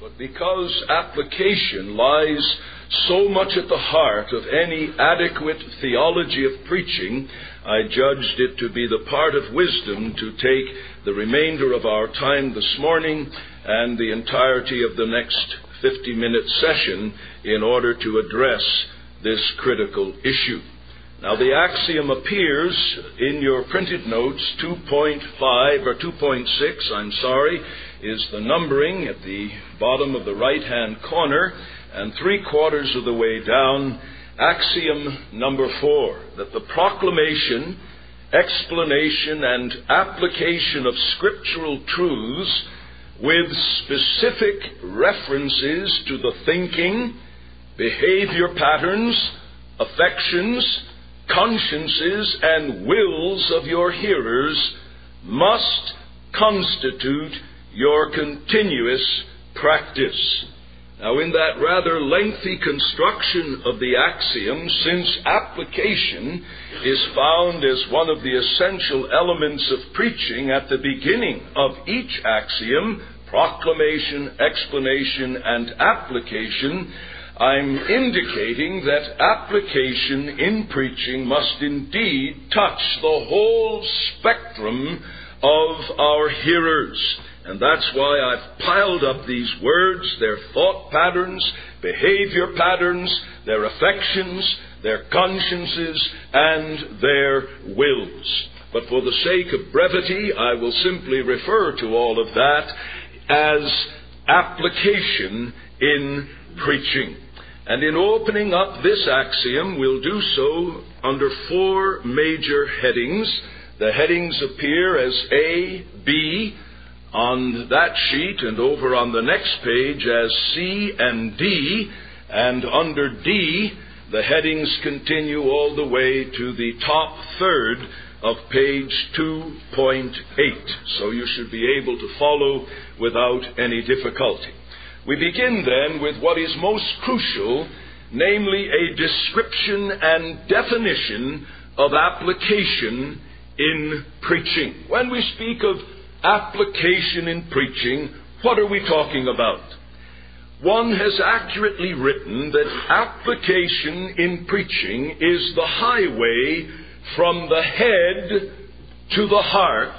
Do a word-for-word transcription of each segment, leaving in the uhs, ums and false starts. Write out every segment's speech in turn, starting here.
But because application lies so much at the heart of any adequate theology of preaching, I judged it to be the part of wisdom to take the remainder of our time this morning and the entirety of the next fifty-minute session in order to address this critical issue. Now, the axiom appears in your printed notes. two point five, or two point six, I'm sorry, is the numbering at the bottom of the right-hand corner, and three quarters of the way down, axiom number four, that the proclamation, explanation, and application of scriptural truths with specific references to the thinking, behavior patterns, affections, consciences, and wills of your hearers must constitute your continuous practice. Now, in that rather lengthy construction of the axiom, since application is found as one of the essential elements of preaching at the beginning of each axiom, proclamation, explanation, and application, I'm indicating that application in preaching must indeed touch the whole spectrum of our hearers. And that's why I've piled up these words, their thought patterns, behavior patterns, their affections, their consciences, and their wills. But for the sake of brevity, I will simply refer to all of that as application in preaching. And in opening up this axiom, we'll do so under four major headings. The headings appear as A, B, on that sheet, and over on the next page as C and D, and under D, the headings continue all the way to the top third of page two point eight. So you should be able to follow without any difficulty. We begin then with what is most crucial, namely a description and definition of application in preaching. When we speak of application in preaching, what are we talking about? One has accurately written that application in preaching is the highway from the head to the heart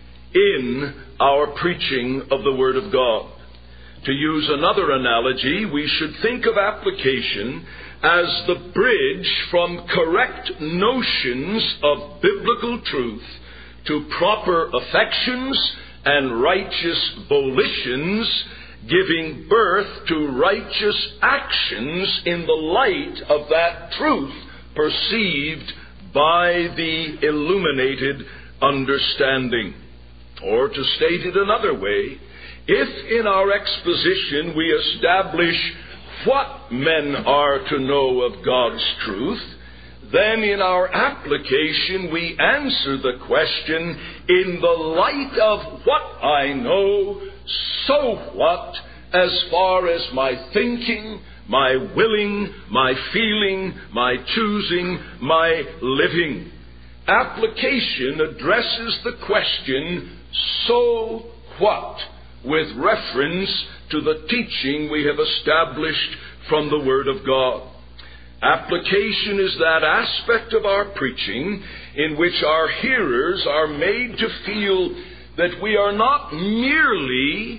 in our preaching of the Word of God. To use another analogy, we should think of application as the bridge from correct notions of biblical truth to proper affections and righteous volitions, giving birth to righteous actions in the light of that truth perceived by the illuminated understanding. Or to state it another way, if in our exposition we establish what men are to know of God's truth, then in our application we answer the question, in the light of what I know, so what, as far as my thinking, my willing, my feeling, my choosing, my living. Application addresses the question, so what, with reference to the teaching we have established from the Word of God. Application is that aspect of our preaching in which our hearers are made to feel that we are not merely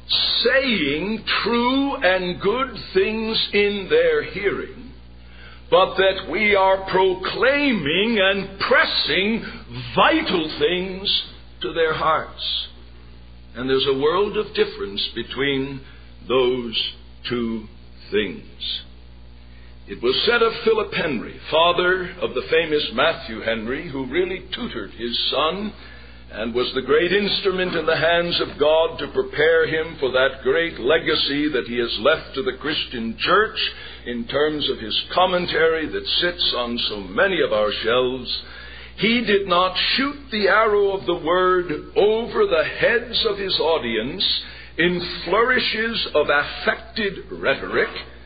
saying true and good things in their hearing, but that we are proclaiming and pressing vital things to their hearts. And there's a world of difference between those two things. It was said of Philip Henry, father of the famous Matthew Henry, who really tutored his son and was the great instrument in the hands of God to prepare him for that great legacy that he has left to the Christian church in terms of his commentary that sits on so many of our shelves. He did not shoot the arrow of the word over the heads of his audience in flourishes of affected rhetoric,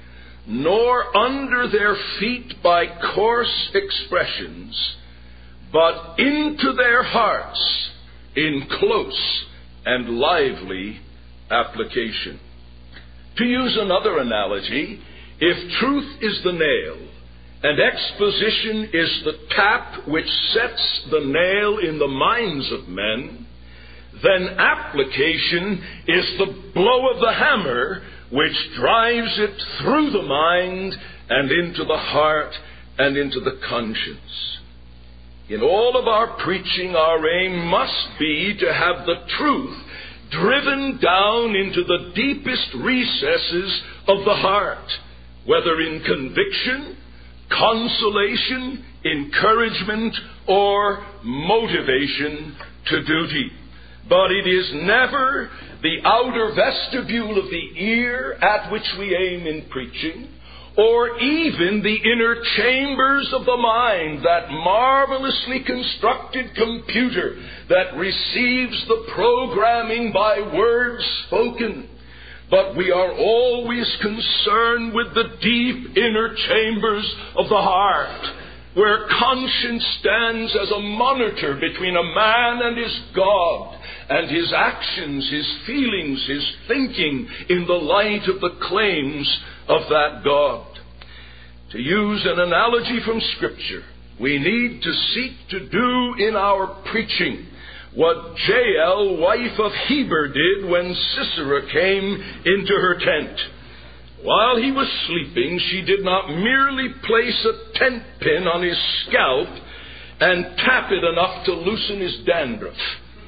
nor under their feet by coarse expressions, but into their hearts in close and lively application. To use another analogy, if truth is the nail and exposition is the tap which sets the nail in the minds of men, then application is the blow of the hammer which drives it through the mind and into the heart and into the conscience. In all of our preaching, our aim must be to have the truth driven down into the deepest recesses of the heart, whether in conviction, consolation, encouragement, or motivation to duty. But it is never the outer vestibule of the ear at which we aim in preaching, or even the inner chambers of the mind, that marvelously constructed computer that receives the programming by words spoken. But we are always concerned with the deep inner chambers of the heart, where conscience stands as a monitor between a man and his God, and his actions, his feelings, his thinking in the light of the claims of that God. To use an analogy from Scripture, we need to seek to do in our preaching what Jael, wife of Heber, did when Sisera came into her tent. While he was sleeping, she did not merely place a tent pin on his scalp and tap it enough to loosen his dandruff.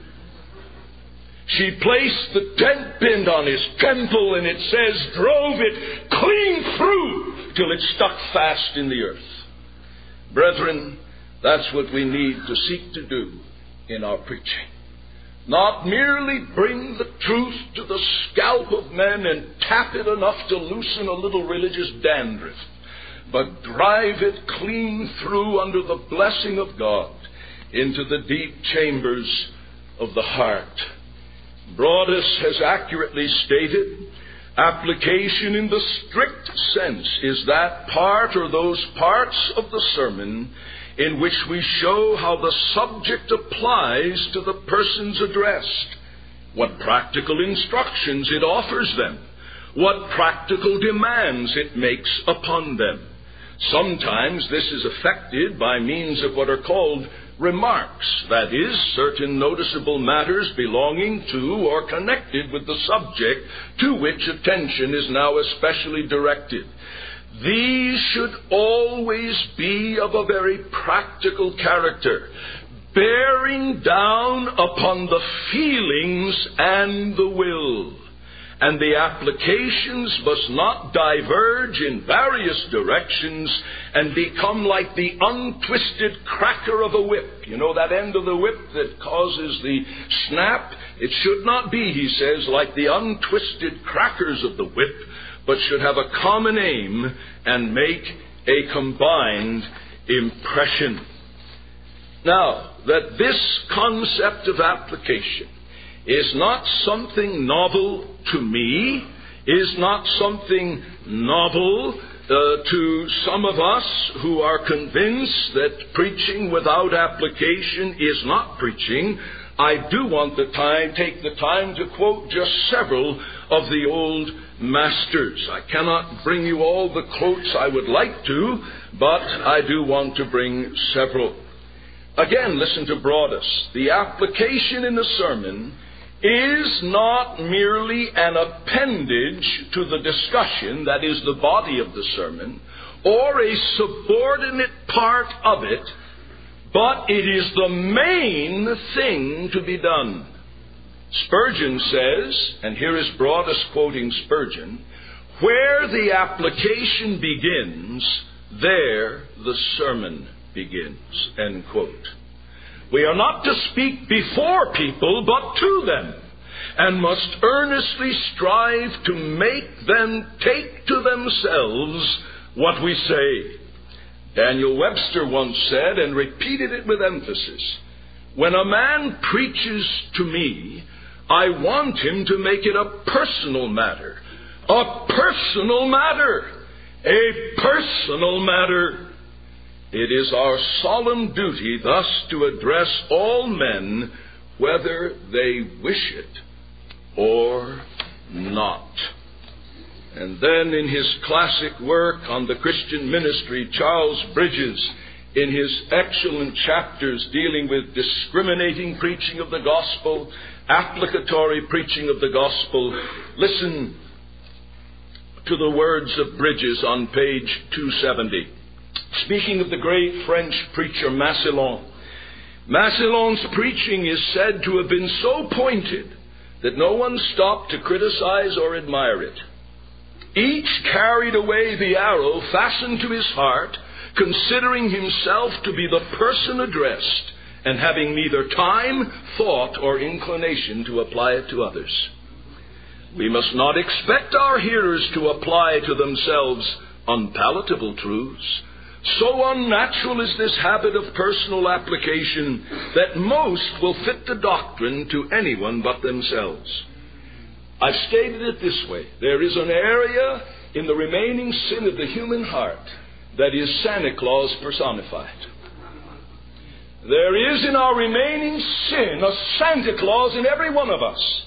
She placed the tent pin on his temple, and it says, drove it clean through till it stuck fast in the earth. Brethren, that's what we need to seek to do in our preaching. Not merely bring the truth to the scalp of men and tap it enough to loosen a little religious dandruff, but drive it clean through under the blessing of God into the deep chambers of the heart. Broadus has accurately stated, application in the strict sense is that part or those parts of the sermon in which we show how the subject applies to the persons addressed, what practical instructions it offers them, what practical demands it makes upon them. Sometimes this is effected by means of what are called remarks, that is, certain noticeable matters belonging to or connected with the subject to which attention is now especially directed. These should always be of a very practical character, bearing down upon the feelings and the will. And the applications must not diverge in various directions and become like the untwisted cracker of a whip. You know that end of the whip that causes the snap? It should not be, he says, like the untwisted crackers of the whip, but should have a common aim and make a combined impression. Now, that this concept of application is not something novel to me, is not something novel uh, to some of us who are convinced that preaching without application is not preaching. I do want to time, take the time to quote just several of the old masters. I cannot bring you all the quotes I would like to, but I do want to bring several. Again, listen to Broadus. The application in the sermon is not merely an appendage to the discussion, that is the body of the sermon, or a subordinate part of it, but it is the main thing to be done. Spurgeon says, and here is Broadus quoting Spurgeon, where the application begins, there the sermon begins, end quote. We are not to speak before people, but to them, and must earnestly strive to make them take to themselves what we say. Daniel Webster once said, and repeated it with emphasis, when a man preaches to me, I want him to make it a personal matter. A personal matter. A personal matter. It is our solemn duty thus to address all men, whether they wish it or not. And then in his classic work on the Christian ministry, Charles Bridges, in his excellent chapters dealing with discriminating preaching of the gospel, applicatory preaching of the gospel, listen to the words of Bridges on page two seventy. Speaking of the great French preacher Massillon, Massillon's preaching is said to have been so pointed that no one stopped to criticize or admire it. Each carried away the arrow fastened to his heart, considering himself to be the person addressed, and having neither time, thought, or inclination to apply it to others. We must not expect our hearers to apply to themselves unpalatable truths. So unnatural is this habit of personal application that most will fit the doctrine to anyone but themselves. I've stated it this way. There is an area in the remaining sin of the human heart that is Santa Claus personified. There is in our remaining sin a Santa Claus in every one of us.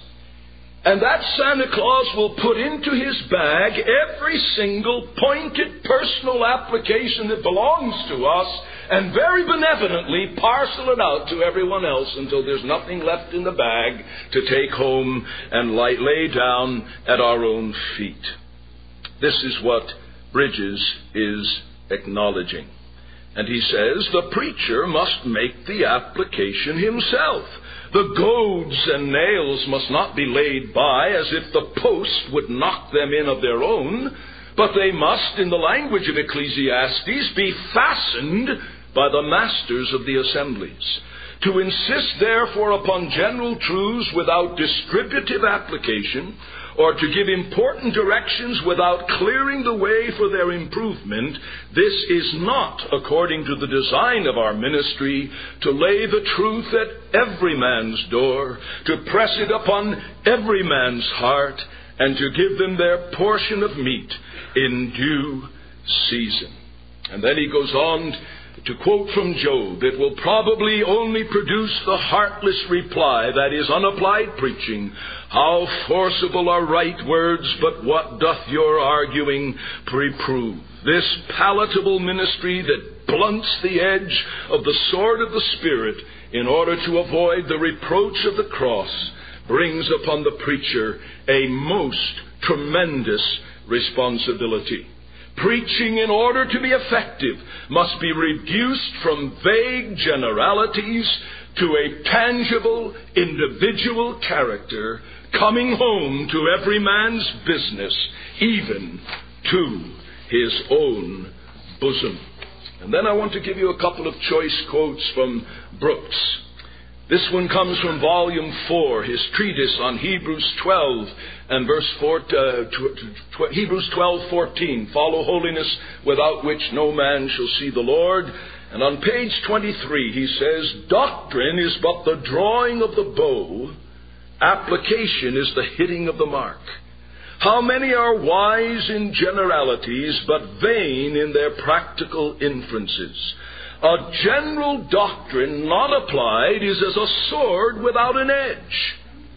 And that Santa Claus will put into his bag every single pointed personal application that belongs to us and very benevolently parcel it out to everyone else until there's nothing left in the bag to take home and lay down at our own feet. This is what Bridges is acknowledging. And he says the preacher must make the application himself. The goads and nails must not be laid by as if the post would knock them in of their own, but they must, in the language of Ecclesiastes, be fastened by the masters of the assemblies. To insist, therefore, upon general truths without distributive application, or to give important directions without clearing the way for their improvement, this is not according to the design of our ministry to lay the truth at every man's door, to press it upon every man's heart, and to give them their portion of meat in due season. And then he goes on to quote from Job, it will probably only produce the heartless reply, that is, unapplied preaching. How forcible are right words, but what doth your arguing reprove? This palatable ministry that blunts the edge of the sword of the Spirit in order to avoid the reproach of the cross brings upon the preacher a most tremendous responsibility. Preaching, in order to be effective, must be reduced from vague generalities to a tangible, individual character, coming home to every man's business, even to his own bosom. And then I want to give you a couple of choice quotes from Brooks. This one comes from volume four, his treatise on Hebrews twelve and verse four, uh, tw- tw- Hebrews twelve fourteen. Follow holiness, without which no man shall see the Lord. And on page twenty-three, he says, doctrine is but the drawing of the bow, application is the hitting of the mark. How many are wise in generalities, but vain in their practical inferences? A general doctrine not applied is as a sword without an edge,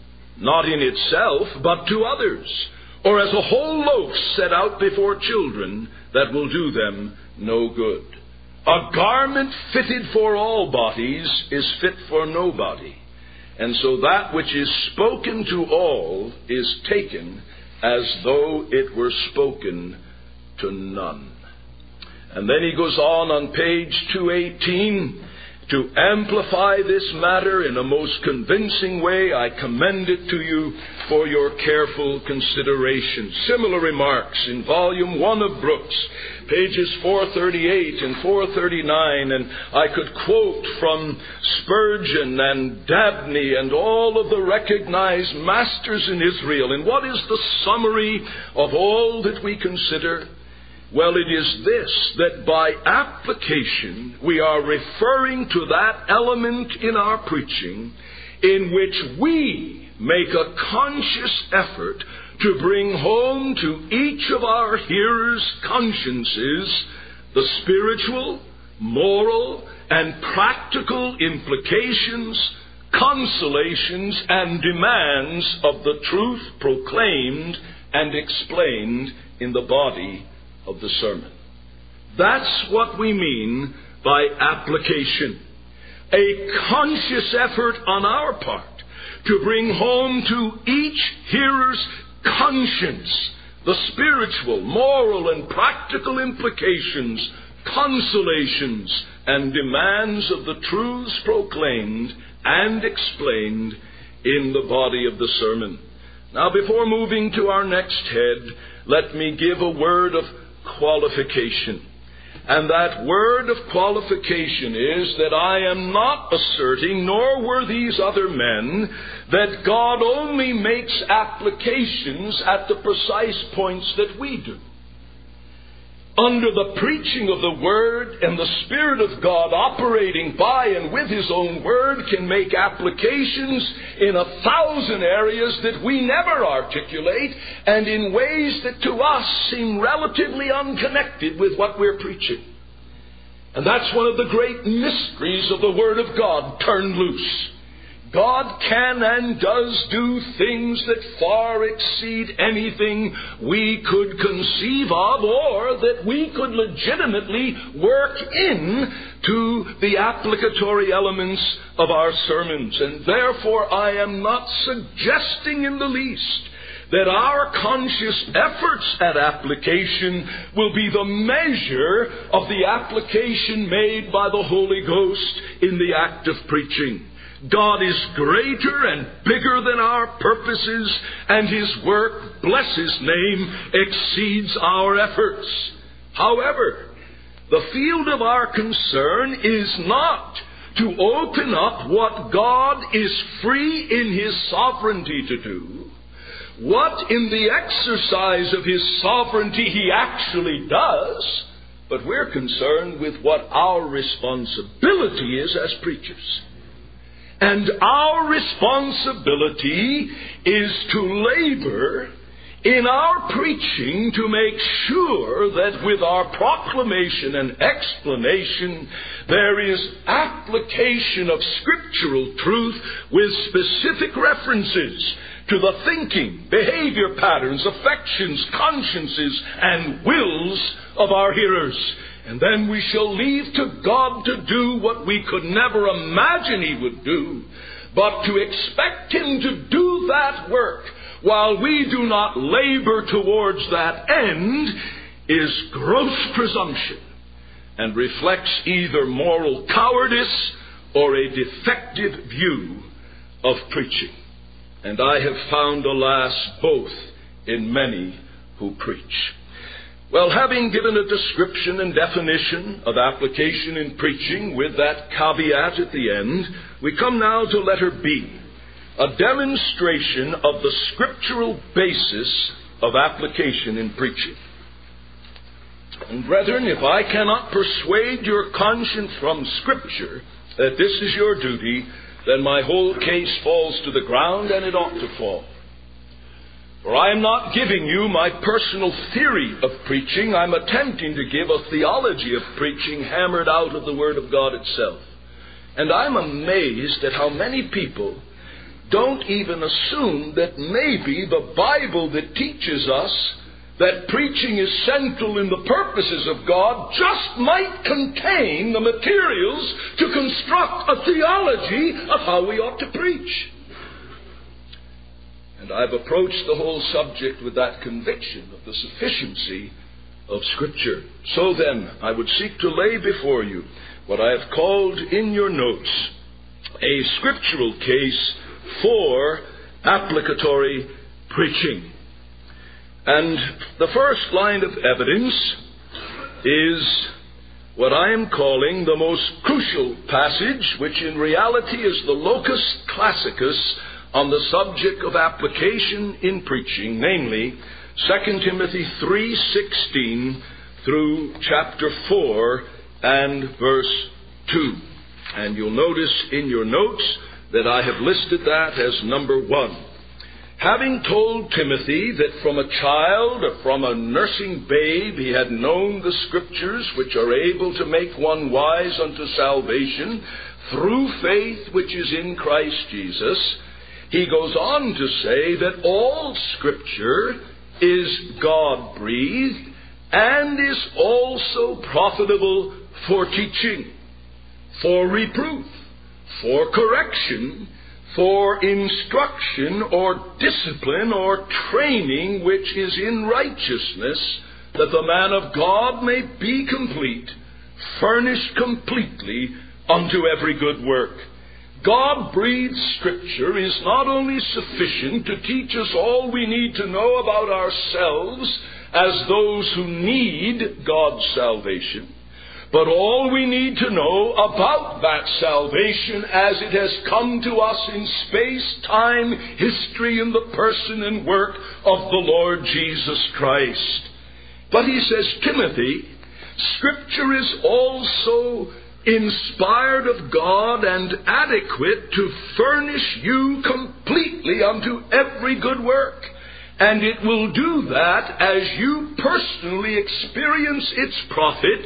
not in itself, but to others, or as a whole loaf set out before children that will do them no good. A garment fitted for all bodies is fit for nobody, and so that which is spoken to all is taken as though it were spoken to none. And then he goes on on page two eighteen to amplify this matter in a most convincing way. I commend it to you for your careful consideration. Similar remarks in volume one of Brooks, pages four thirty-eight and four thirty-nine, and I could quote from Spurgeon and Dabney and all of the recognized masters in Israel. And what is the summary of all that we consider? Well, it is this, that by application we are referring to that element in our preaching in which we make a conscious effort to bring home to each of our hearers' consciences the spiritual, moral, and practical implications, consolations, and demands of the truth proclaimed and explained in the body of the sermon. That's what we mean by application. A conscious effort on our part to bring home to each hearer's conscience the spiritual, moral, and practical implications, consolations, and demands of the truths proclaimed and explained in the body of the sermon. Now, before moving to our next head, let me give a word of qualification. And that word of qualification is that I am not asserting, nor were these other men, that God only makes applications at the precise points that we do. Under the preaching of the Word and the Spirit of God operating by and with His own Word can make applications in a thousand areas that we never articulate and in ways that to us seem relatively unconnected with what we're preaching. And that's one of the great mysteries of the Word of God turned loose. God can and does do things that far exceed anything we could conceive of or that we could legitimately work in to the applicatory elements of our sermons. And therefore I am not suggesting in the least that our conscious efforts at application will be the measure of the application made by the Holy Ghost in the act of preaching. God is greater and bigger than our purposes, and His work, bless His name, exceeds our efforts. However, the field of our concern is not to open up what God is free in His sovereignty to do, what in the exercise of His sovereignty He actually does, but we're concerned with what our responsibility is as preachers. And our responsibility is to labor in our preaching to make sure that with our proclamation and explanation there is application of scriptural truth with specific references to the thinking, behavior patterns, affections, consciences, and wills of our hearers. And then we shall leave to God to do what we could never imagine He would do. But to expect Him to do that work while we do not labor towards that end is gross presumption and reflects either moral cowardice or a defective view of preaching. And I have found, alas, both in many who preach. Well, having given a description and definition of application in preaching with that caveat at the end, we come now to letter B, a demonstration of the scriptural basis of application in preaching. And brethren, if I cannot persuade your conscience from Scripture that this is your duty, then my whole case falls to the ground, and it ought to fall. For I am not giving you my personal theory of preaching. I'm attempting to give a theology of preaching hammered out of the Word of God itself. And I'm amazed at how many people don't even assume that maybe the Bible that teaches us that preaching is central in the purposes of God just might contain the materials to construct a theology of how we ought to preach. And I've approached the whole subject with that conviction of the sufficiency of Scripture. So then, I would seek to lay before you what I have called in your notes a scriptural case for applicatory preaching. And the first line of evidence is what I am calling the most crucial passage, which in reality is the locus classicus on the subject of application in preaching, namely Second Timothy three sixteen through chapter four and verse two. And you'll notice in your notes that I have listed that as number one. Having told Timothy that from a child or from a nursing babe he had known the Scriptures, which are able to make one wise unto salvation through faith which is in Christ Jesus, he goes on to say that all Scripture is God-breathed and is also profitable for teaching, for reproof, for correction, for instruction or discipline or training which is in righteousness, that the man of God may be complete, furnished completely unto every good work. God-breathed Scripture is not only sufficient to teach us all we need to know about ourselves as those who need God's salvation, but all we need to know about that salvation as it has come to us in space, time, history, in the person and work of the Lord Jesus Christ. But he says, Timothy, Scripture is also inspired of God and adequate to furnish you completely unto every good work. And it will do that as you personally experience its profit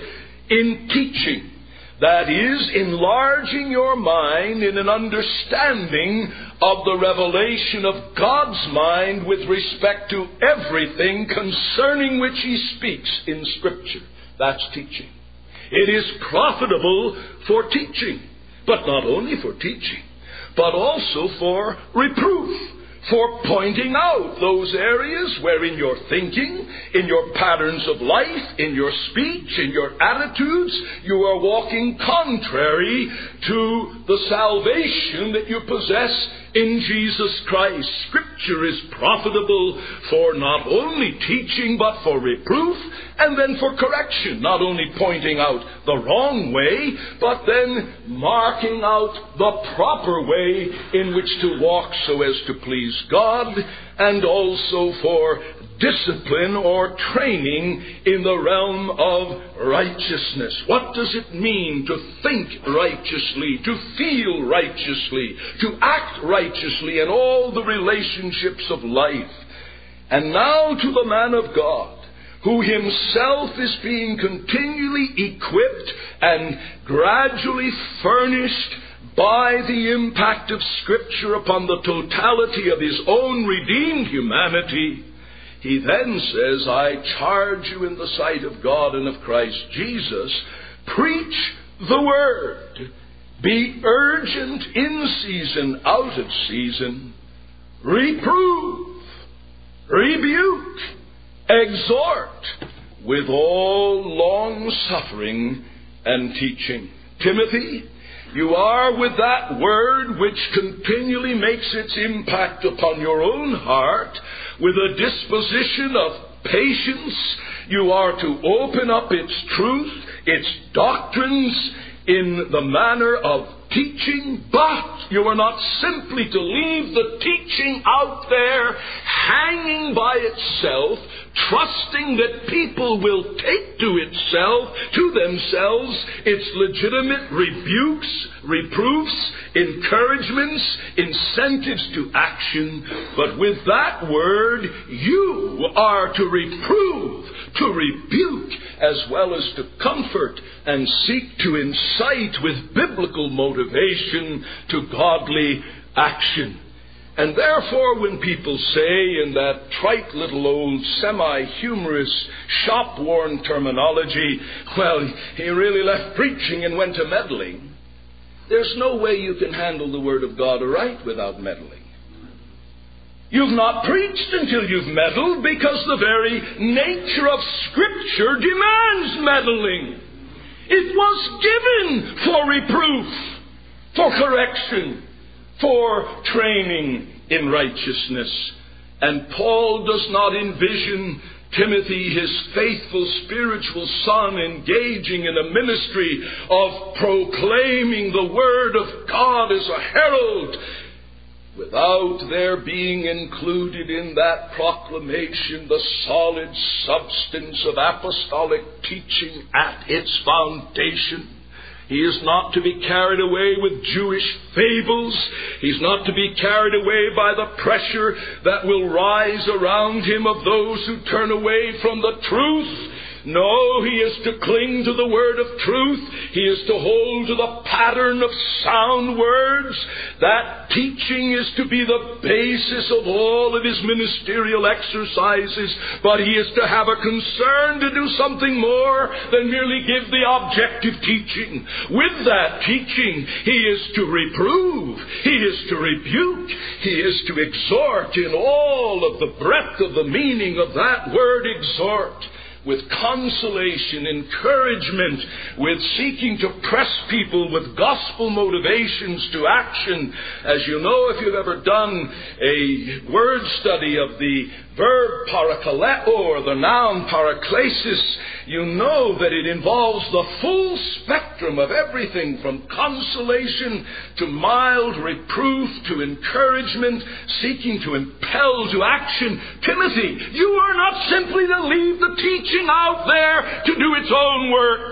in teaching. That is, enlarging your mind in an understanding of the revelation of God's mind with respect to everything concerning which He speaks in Scripture. That's teaching. It is profitable for teaching, but not only for teaching, but also for reproof, for pointing out those areas where in your thinking, in your patterns of life, in your speech, in your attitudes, you are walking contrary to the salvation that you possess in Jesus Christ. Scripture is profitable for not only teaching, but for reproof, and then for correction, not only pointing out the wrong way, but then marking out the proper way in which to walk so as to please God, and also for discipline or training in the realm of righteousness. What does it mean to think righteously, to feel righteously, to act righteously in all the relationships of life? And now to the man of God, who himself is being continually equipped and gradually furnished by the impact of Scripture upon the totality of his own redeemed humanity, he then says, I charge you in the sight of God and of Christ Jesus, preach the word. Be urgent in season, out of season. Reprove, rebuke, exhort with all long suffering and teaching. Timothy, you are with that word which continually makes its impact upon your own heart with a disposition of patience. You are to open up its truth, its doctrines in the manner of teaching, but you are not simply to leave the teaching out there hanging by itself, trusting that people will take to itself, to themselves, its legitimate rebukes, reproofs, encouragements, incentives to action. But with that word, you are to reprove, to rebuke, as well as to comfort and seek to incite with biblical motivation to godly action. And therefore, when people say in that trite little old semi-humorous, shop-worn terminology, well, he really left preaching and went to meddling, there's no way you can handle the Word of God aright without meddling. You've not preached until you've meddled, because the very nature of Scripture demands meddling. It was given for reproof, for correction, for training in righteousness. And Paul does not envision Timothy, his faithful spiritual son, engaging in a ministry of proclaiming the Word of God as a herald, without there being included in that proclamation the solid substance of apostolic teaching at its foundation. He is not to be carried away with Jewish fables. He's not to be carried away by the pressure that will rise around him of those who turn away from the truth. No, he is to cling to the word of truth. He is to hold to the pattern of sound words. That teaching is to be the basis of all of his ministerial exercises. But he is to have a concern to do something more than merely give the objective teaching. With that teaching, he is to reprove. He is to rebuke. He is to exhort in all of the breadth of the meaning of that word exhort, with consolation, encouragement, with seeking to press people with gospel motivations to action. As you know, if you've ever done a word study of the verb parakaleo or the noun paraklesis, you know that it involves the full spectrum of everything from consolation to mild reproof to encouragement, seeking to impel to action. Timothy, you are not simply to leave the teaching out there to do its own work.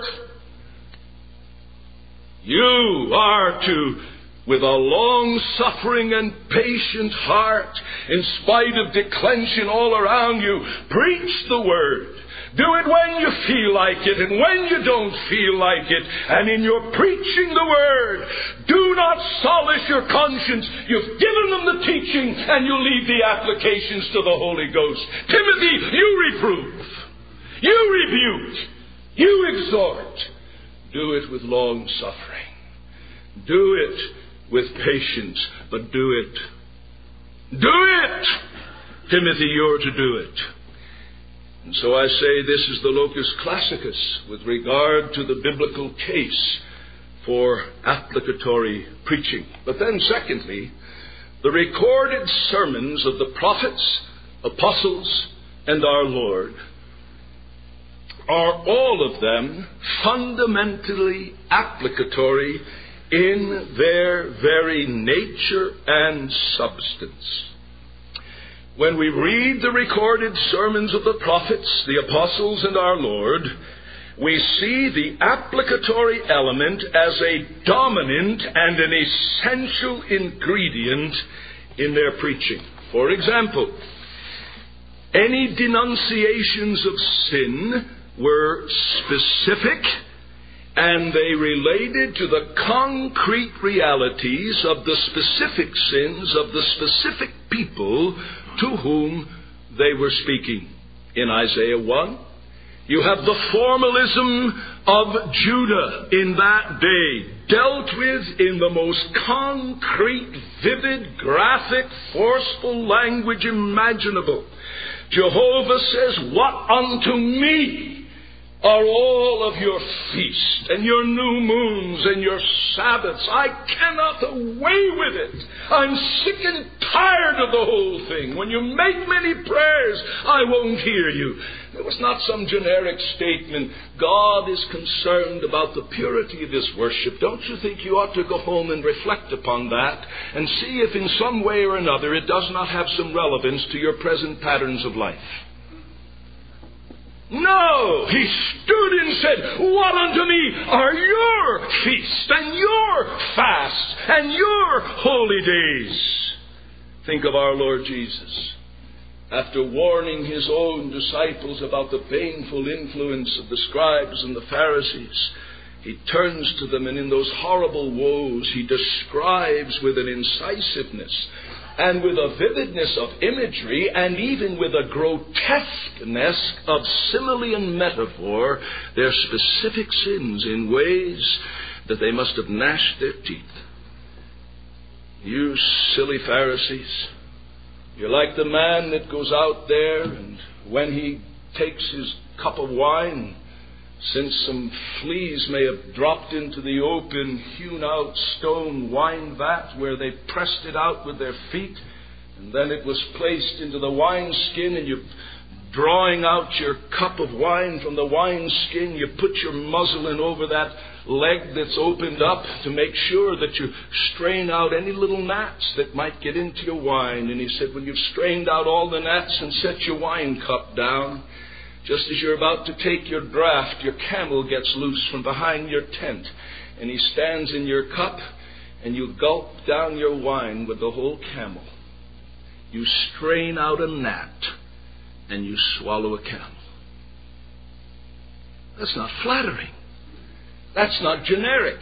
You are to, with a long-suffering and patient heart, in spite of declension all around you, preach the word. Do it when you feel like it and when you don't feel like it. And in your preaching the word, do not solace your conscience. You've given them the teaching and you leave the applications to the Holy Ghost. Timothy, you reprove. You rebuke. You exhort. Do it with long suffering. Do it with patience, but do it. Do it! Timothy, you're to do it. And so I say this is the locus classicus with regard to the biblical case for applicatory preaching. But then secondly, the recorded sermons of the prophets, apostles, and our Lord are all of them fundamentally applicatory in their very nature and substance. When we read the recorded sermons of the prophets, the apostles, and our Lord, we see the applicatory element as a dominant and an essential ingredient in their preaching. For example, any denunciations of sin were specific, and they related to the concrete realities of the specific sins of the specific people to whom they were speaking. In Isaiah one, you have the formalism of Judah in that day, dealt with in the most concrete, vivid, graphic, forceful language imaginable. Jehovah says, "What unto me are all of your feasts and your new moons and your Sabbaths? I cannot away with it. I'm sick and tired of the whole thing. When you make many prayers, I won't hear you." It was not some generic statement. God is concerned about the purity of his worship. Don't you think you ought to go home and reflect upon that and see if in some way or another it does not have some relevance to your present patterns of life? No, he stood and said, "What unto me are your feasts and your fasts and your holy days?" Think of our Lord Jesus. After warning his own disciples about the baneful influence of the scribes and the Pharisees, he turns to them, and in those horrible woes he describes with an incisiveness and with a vividness of imagery, and even with a grotesqueness of simile and metaphor, their specific sins in ways that they must have gnashed their teeth. You silly Pharisees, you're like the man that goes out there, and when he takes his cup of wine, since some fleas may have dropped into the open, hewn-out stone wine vat where they pressed it out with their feet, and then it was placed into the wineskin, and you, drawing out your cup of wine from the wineskin, you put your muzzle in over that leg that's opened up to make sure that you strain out any little gnats that might get into your wine. And he said, when you've strained out all the gnats and set your wine cup down, just as you're about to take your draught, your camel gets loose from behind your tent, and he stands in your cup, and you gulp down your wine with the whole camel. You strain out a gnat, and you swallow a camel. That's not flattering. That's not generic.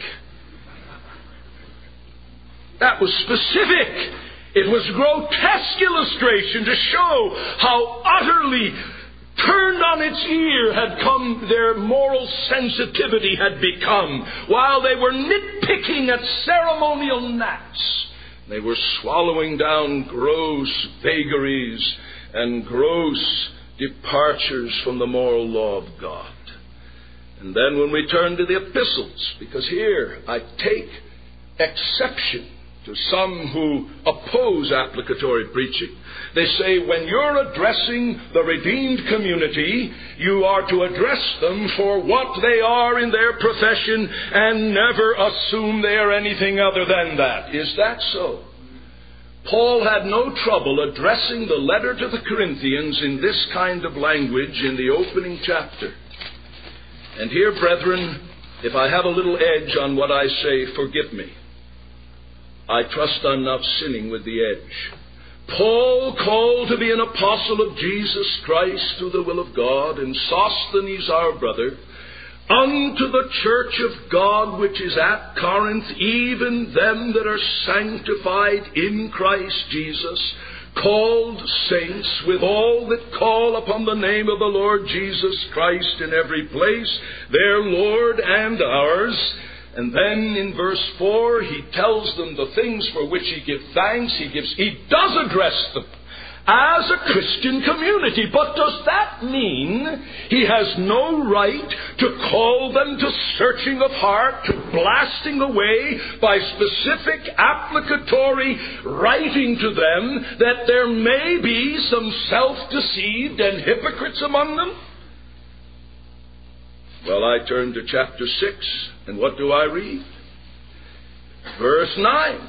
That was specific. It was grotesque illustration to show how utterly turned on its ear had come, their moral sensitivity had become, while they were nitpicking at ceremonial gnats. They were swallowing down gross vagaries and gross departures from the moral law of God. And then when we turn to the epistles, because here I take exception to some who oppose applicatory preaching. They say when you're addressing the redeemed community, you are to address them for what they are in their profession and never assume they are anything other than that. Is that so? Paul had no trouble addressing the letter to the Corinthians in this kind of language in the opening chapter. And here, brethren, if I have a little edge on what I say, forgive me. I trust I'm not sinning with the edge. Paul, called to be an apostle of Jesus Christ through the will of God, and Sosthenes our brother, unto the church of God which is at Corinth, even them that are sanctified in Christ Jesus, called saints, with all that call upon the name of the Lord Jesus Christ in every place, their Lord and ours. And then in verse four, he tells them the things for which he gives thanks. He gives, he does address them as a Christian community. But does that mean he has no right to call them to searching of heart, to blasting away by specific applicatory writing to them that there may be some self-deceived and hypocrites among them? Well, I turn to chapter six, and what do I read? Verse nine.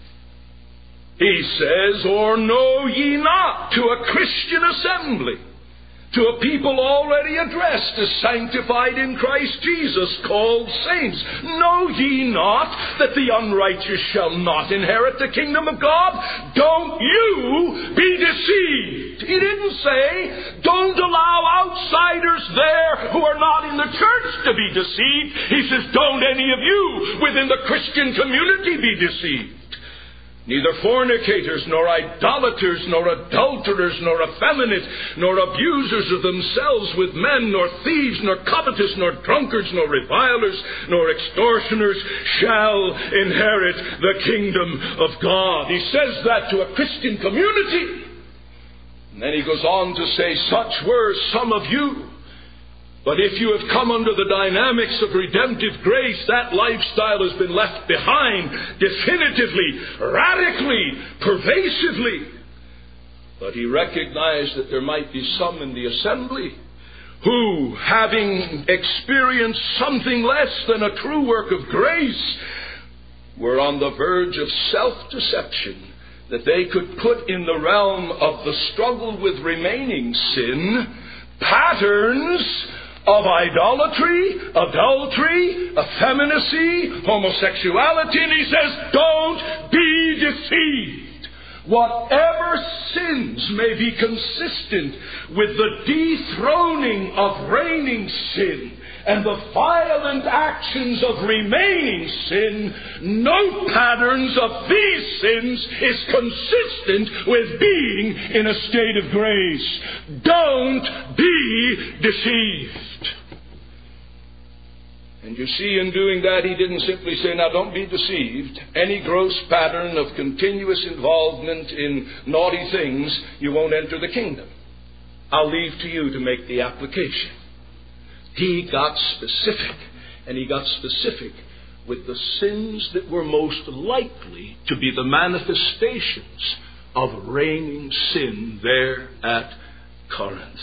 He says, or know ye not to a Christian assembly, to a people already addressed as sanctified in Christ Jesus, called saints, know ye not that the unrighteous shall not inherit the kingdom of God? Don't you be deceived. He didn't say, don't allow outsiders there who are not in the church to be deceived. He says, don't any of you within the Christian community be deceived. Neither fornicators, nor idolaters, nor adulterers, nor effeminate, nor abusers of themselves with men, nor thieves, nor covetous, nor drunkards, nor revilers, nor extortioners shall inherit the kingdom of God. He says that to a Christian community. And then he goes on to say, such were some of you. But if you have come under the dynamics of redemptive grace, that lifestyle has been left behind definitively, radically, pervasively. But he recognized that there might be some in the assembly who, having experienced something less than a true work of grace, were on the verge of self-deception, that they could put in the realm of the struggle with remaining sin patterns of idolatry, adultery, effeminacy, homosexuality. And he says, don't be deceived. Whatever sins may be consistent with the dethroning of reigning sin and the violent actions of remaining sin, no patterns of these sins is consistent with being in a state of grace. Don't be deceived. And you see, in doing that, he didn't simply say, now don't be deceived. Any gross pattern of continuous involvement in naughty things, you won't enter the kingdom. I'll leave to you to make the application. He got specific, and he got specific with the sins that were most likely to be the manifestations of reigning sin there at Corinth.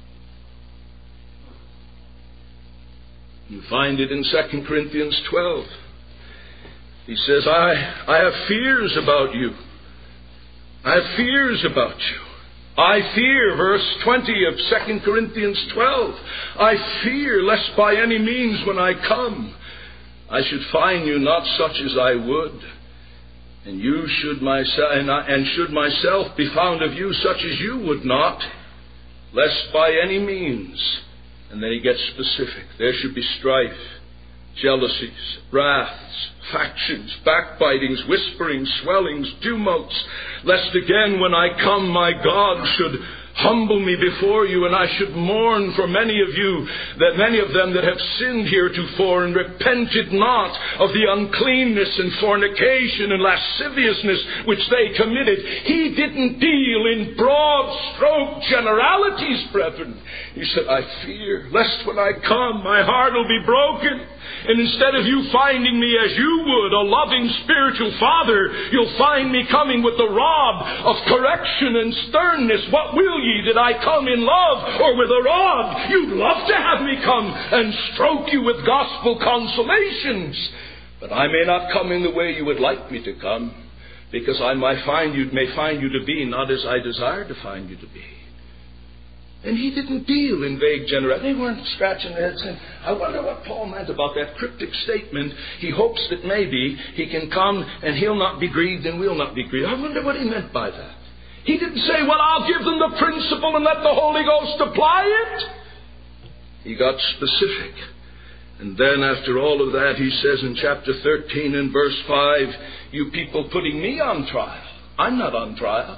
You find it in Second Corinthians twelve. He says, I, I have fears about you. I have fears about you. I fear, verse twenty of Second Corinthians twelve, I fear lest by any means when I come, I should find you not such as I would, and you should myself, and, I, and should myself be found of you such as you would not, lest by any means, And then he gets specific. There should be strife, jealousies, wraths, factions, backbitings, whisperings, swellings, tumults, lest again when I come my God should humble me before you, and I should mourn for many of you, that many of them that have sinned heretofore and repented not of the uncleanness and fornication and lasciviousness which they committed. He didn't deal in broad stroke generalities, brethren. He said, I fear lest when I come my heart will be broken. And instead of you finding me as you would, a loving spiritual father, you'll find me coming with the rod of correction and sternness. What will ye, that I come in love or with a rod? You'd love to have me come and stroke you with gospel consolations. But I may not come in the way you would like me to come, because I might find you, may find you to be not as I desire to find you to be. And he didn't deal in vague generalities. They weren't scratching their heads saying, I wonder what Paul meant about that cryptic statement. He hopes that maybe he can come and he'll not be grieved and we'll not be grieved. I wonder what he meant by that. He didn't say, well, I'll give them the principle and let the Holy Ghost apply it. He got specific. And then after all of that, he says in chapter thirteen and verse five, you people putting me on trial. I'm not on trial.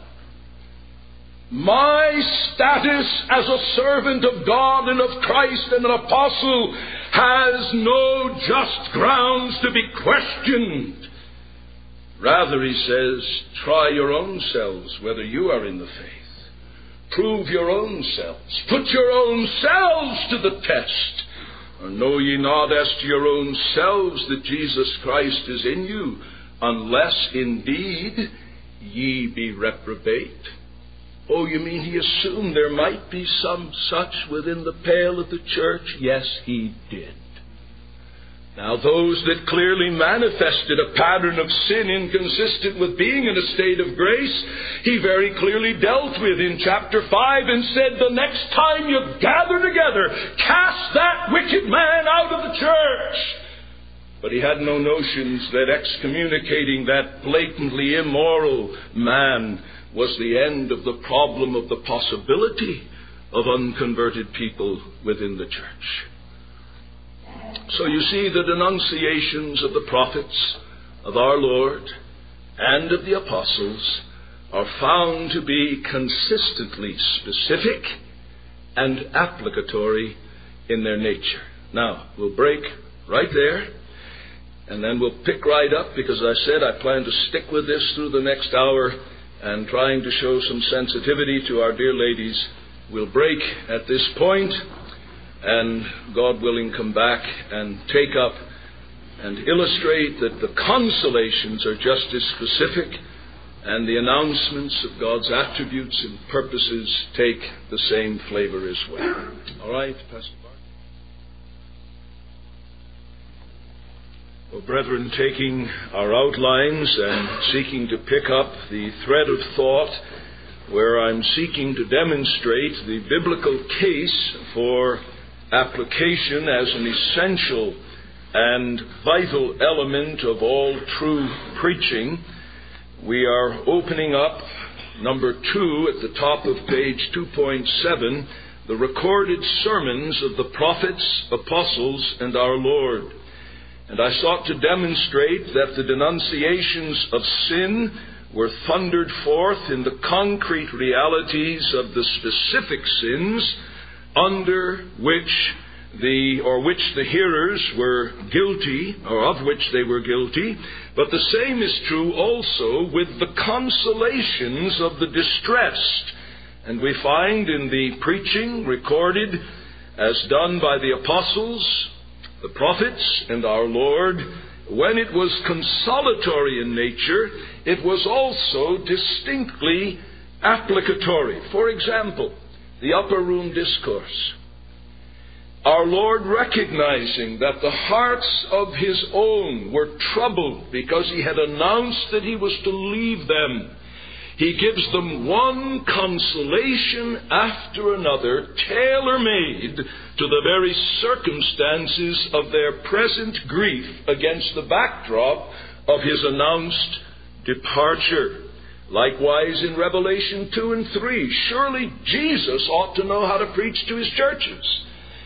My status as a servant of God and of Christ and an apostle has no just grounds to be questioned. Rather, he says, try your own selves whether you are in the faith. Prove your own selves. Put your own selves to the test. Or know ye not as to your own selves that Jesus Christ is in you, unless indeed ye be reprobate? Oh, you mean he assumed there might be some such within the pale of the church? Yes, he did. Now, those that clearly manifested a pattern of sin inconsistent with being in a state of grace, he very clearly dealt with in chapter five and said, the next time you gather together, cast that wicked man out of the church. But he had no notions that excommunicating that blatantly immoral man was the end of the problem of the possibility of unconverted people within the church. So you see, the denunciations of the prophets, of our Lord, and of the apostles are found to be consistently specific and applicatory in their nature. Now, we'll break right there, and then we'll pick right up, because I said I plan to stick with this through the next hour, and trying to show some sensitivity to our dear ladies. We'll break at this point, and God willing come back and take up and illustrate that the consolations are just as specific, and the announcements of God's attributes and purposes take the same flavor as well. All right, Pastor Bart? Well, brethren, taking our outlines and seeking to pick up the thread of thought where I'm seeking to demonstrate the biblical case for application as an essential and vital element of all true preaching, we are opening up number two at the top of page two point seven, the recorded sermons of the prophets, apostles, and our Lord. And I sought to demonstrate that the denunciations of sin were thundered forth in the concrete realities of the specific sins under which the, or which the hearers were guilty, or of which they were guilty. But the same is true also with the consolations of the distressed. And we find in the preaching recorded as done by the apostles, the prophets, and our Lord, when it was consolatory in nature, it was also distinctly applicatory. For example, the upper room discourse. Our Lord, recognizing that the hearts of His own were troubled because He had announced that He was to leave them, He gives them one consolation after another, tailor-made to the very circumstances of their present grief against the backdrop of His announced departure. Likewise in Revelation two and three, surely Jesus ought to know how to preach to His churches.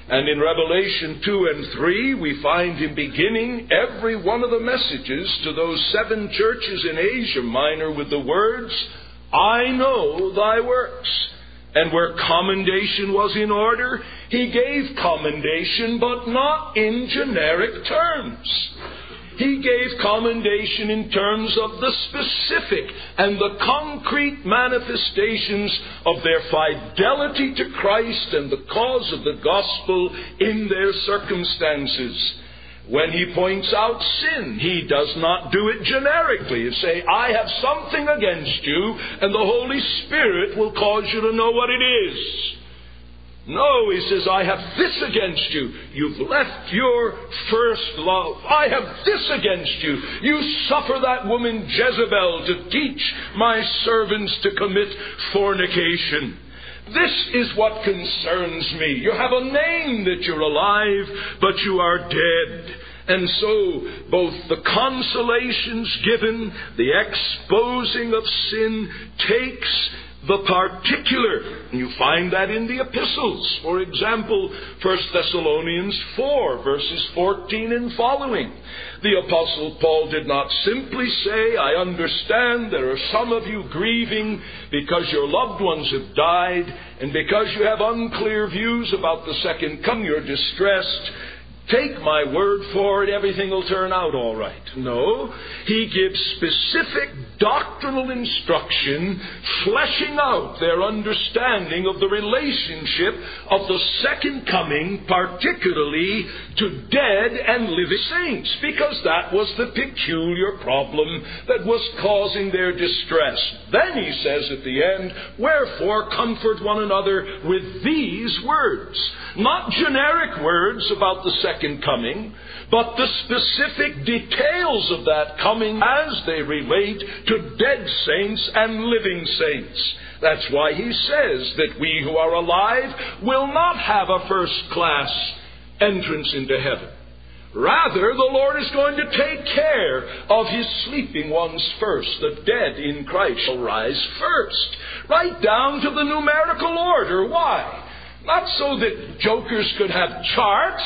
And in Revelation two and three, we find him beginning every one of the messages to those seven churches in Asia Minor with the words, I know thy works. And where commendation was in order, he gave commendation, but not in generic terms. He gave commendation in terms of the specific and the concrete manifestations of their fidelity to Christ and the cause of the gospel in their circumstances. When he points out sin, he does not do it generically and say, I have something against you, and the Holy Spirit will cause you to know what it is. No, he says, I have this against you. You've left your first love. I have this against you. You suffer that woman Jezebel to teach my servants to commit fornication. This is what concerns me. You have a name that you're alive, but you are dead. And so, both the consolations given, the exposing of sin, takes the particular. And you find that in the epistles. For example, First Thessalonians four, verses fourteen and following. The Apostle Paul did not simply say, I understand there are some of you grieving because your loved ones have died, and because you have unclear views about the second coming, you're distressed. Take my word for it, everything will turn out all right. No, he gives specific doctrinal instruction, fleshing out their understanding of the relationship of the second coming, particularly to dead and living saints, because that was the peculiar problem that was causing their distress. Then he says at the end, wherefore comfort one another with these words. Not generic words about the second coming, but the specific details of that coming as they relate to dead saints and living saints. That's why he says that we who are alive will not have a first-class entrance into heaven. Rather, the Lord is going to take care of his sleeping ones first. The dead in Christ shall rise first, right down to the numerical order. Why? Not so that jokers could have charts,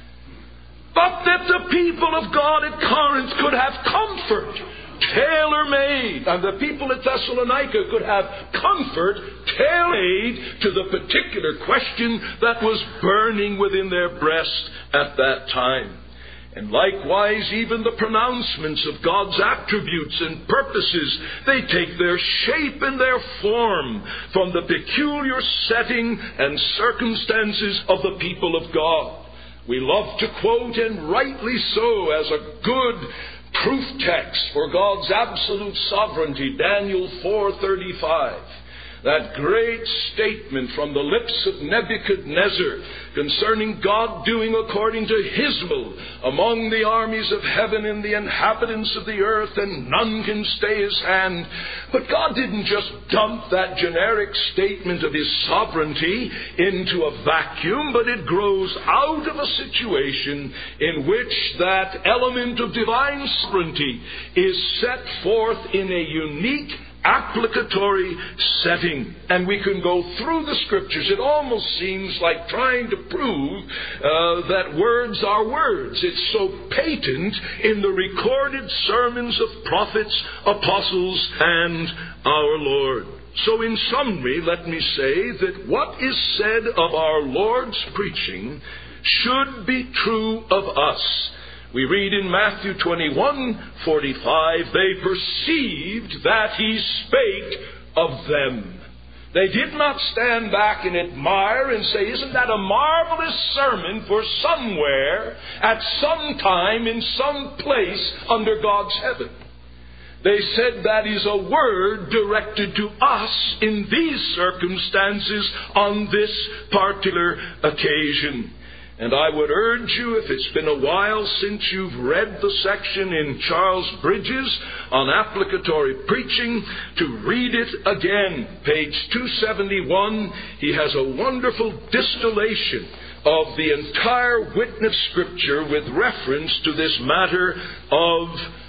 but that the people of God at Corinth could have comfort, tailor-made. And the people at Thessalonica could have comfort, tailor-made to the particular question that was burning within their breast at that time. And likewise, even the pronouncements of God's attributes and purposes, they take their shape and their form from the peculiar setting and circumstances of the people of God. We love to quote, and rightly so, as a good proof text for God's absolute sovereignty, Daniel four thirty-five. That great statement from the lips of Nebuchadnezzar concerning God doing according to his will among the armies of heaven and the inhabitants of the earth, and none can stay his hand. But God didn't just dump that generic statement of his sovereignty into a vacuum, but it grows out of a situation in which that element of divine sovereignty is set forth in a unique applicatory setting. And we can go through the scriptures. It almost seems like trying to prove uh, that words are words. It's so patent in the recorded sermons of prophets, apostles, and our Lord. So in summary, let me say that what is said of our Lord's preaching should be true of us. We read in Matthew twenty-one forty-five, they perceived that he spake of them. They did not stand back and admire and say, isn't that a marvelous sermon for somewhere, at some time, in some place under God's heaven. They said that is a word directed to us in these circumstances on this particular occasion. And I would urge you, if it's been a while since you've read the section in Charles Bridges on applicatory preaching, to read it again. Page two seventy-one, he has a wonderful distillation of the entire witness Scripture with reference to this matter of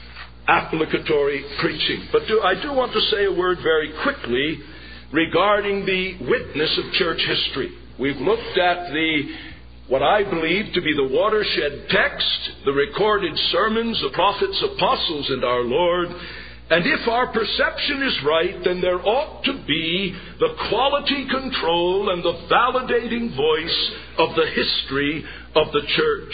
applicatory preaching. But do, I do want to say a word very quickly regarding the witness of church history. We've looked at the what I believe to be the watershed text, the recorded sermons of prophets, apostles, and our Lord. And if our perception is right, then there ought to be the quality control and the validating voice of the history of the church.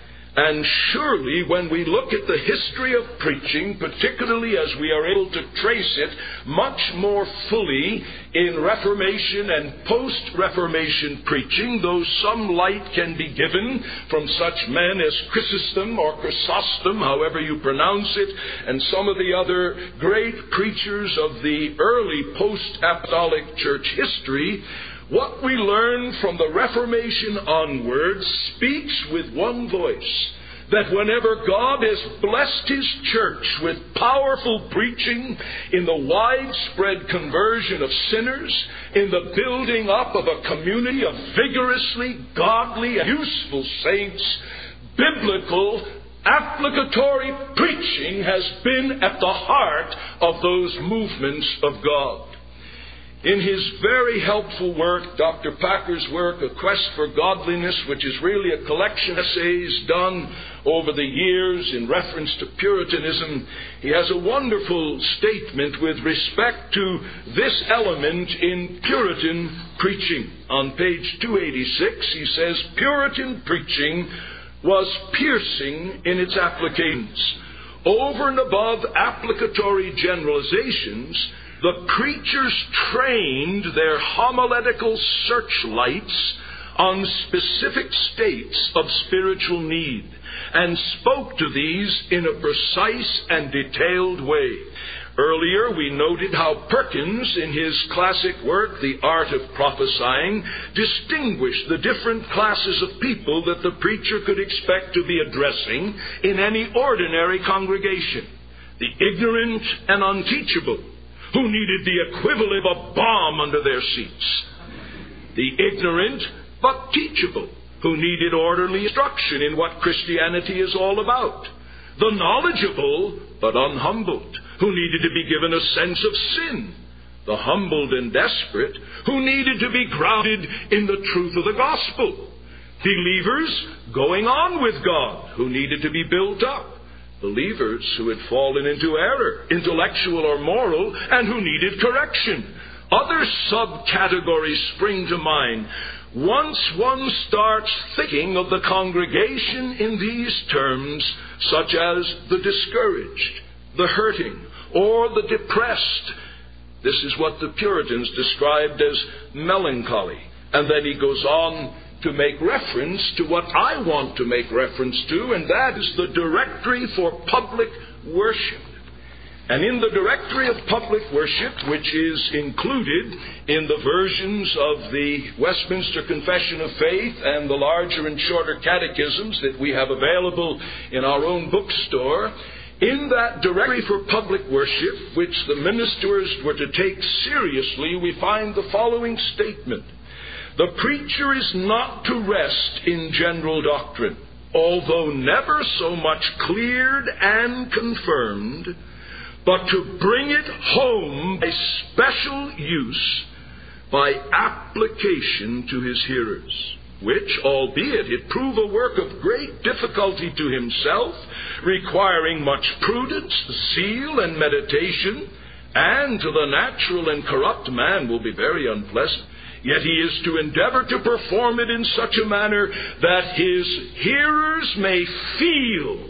And surely when we look at the history of preaching, particularly as we are able to trace it much more fully in Reformation and post-Reformation preaching, though some light can be given from such men as Chrysostom or Chrysostom, however you pronounce it, and some of the other great preachers of the early post-apostolic church history, what we learn from the Reformation onwards speaks with one voice, that whenever God has blessed His church with powerful preaching in the widespread conversion of sinners, in the building up of a community of vigorously godly and useful saints, biblical applicatory preaching has been at the heart of those movements of God. In his very helpful work, Doctor Packer's work, A Quest for Godliness, which is really a collection of essays done over the years in reference to Puritanism, he has a wonderful statement with respect to this element in Puritan preaching. On page two eighty-six, he says, Puritan preaching was piercing in its applications. Over and above applicatory generalizations, the preachers trained their homiletical searchlights on specific states of spiritual need and spoke to these in a precise and detailed way. Earlier, we noted how Perkins, in his classic work, The Art of Prophesying, distinguished the different classes of people that the preacher could expect to be addressing in any ordinary congregation. The ignorant and unteachable, who needed the equivalent of a bomb under their seats. The ignorant but teachable, who needed orderly instruction in what Christianity is all about. The knowledgeable but unhumbled, who needed to be given a sense of sin. The humbled and desperate, who needed to be grounded in the truth of the gospel. Believers going on with God, who needed to be built up. Believers who had fallen into error, intellectual or moral, and who needed correction. Other subcategories spring to mind. Once one starts thinking of the congregation in these terms, such as the discouraged, the hurting, or the depressed, this is what the Puritans described as melancholy. And then he goes on to make reference to what I want to make reference to, and that is the Directory for Public Worship. And in the Directory of Public Worship, which is included in the versions of the Westminster Confession of Faith and the larger and shorter catechisms that we have available in our own bookstore, in that Directory for Public Worship, which the ministers were to take seriously, we find the following statement. The preacher is not to rest in general doctrine, although never so much cleared and confirmed, but to bring it home by special use, by application to his hearers, which, albeit it prove a work of great difficulty to himself, requiring much prudence, zeal, and meditation, and to the natural and corrupt man will be very unpleasant. Yet he is to endeavor to perform it in such a manner that his hearers may feel,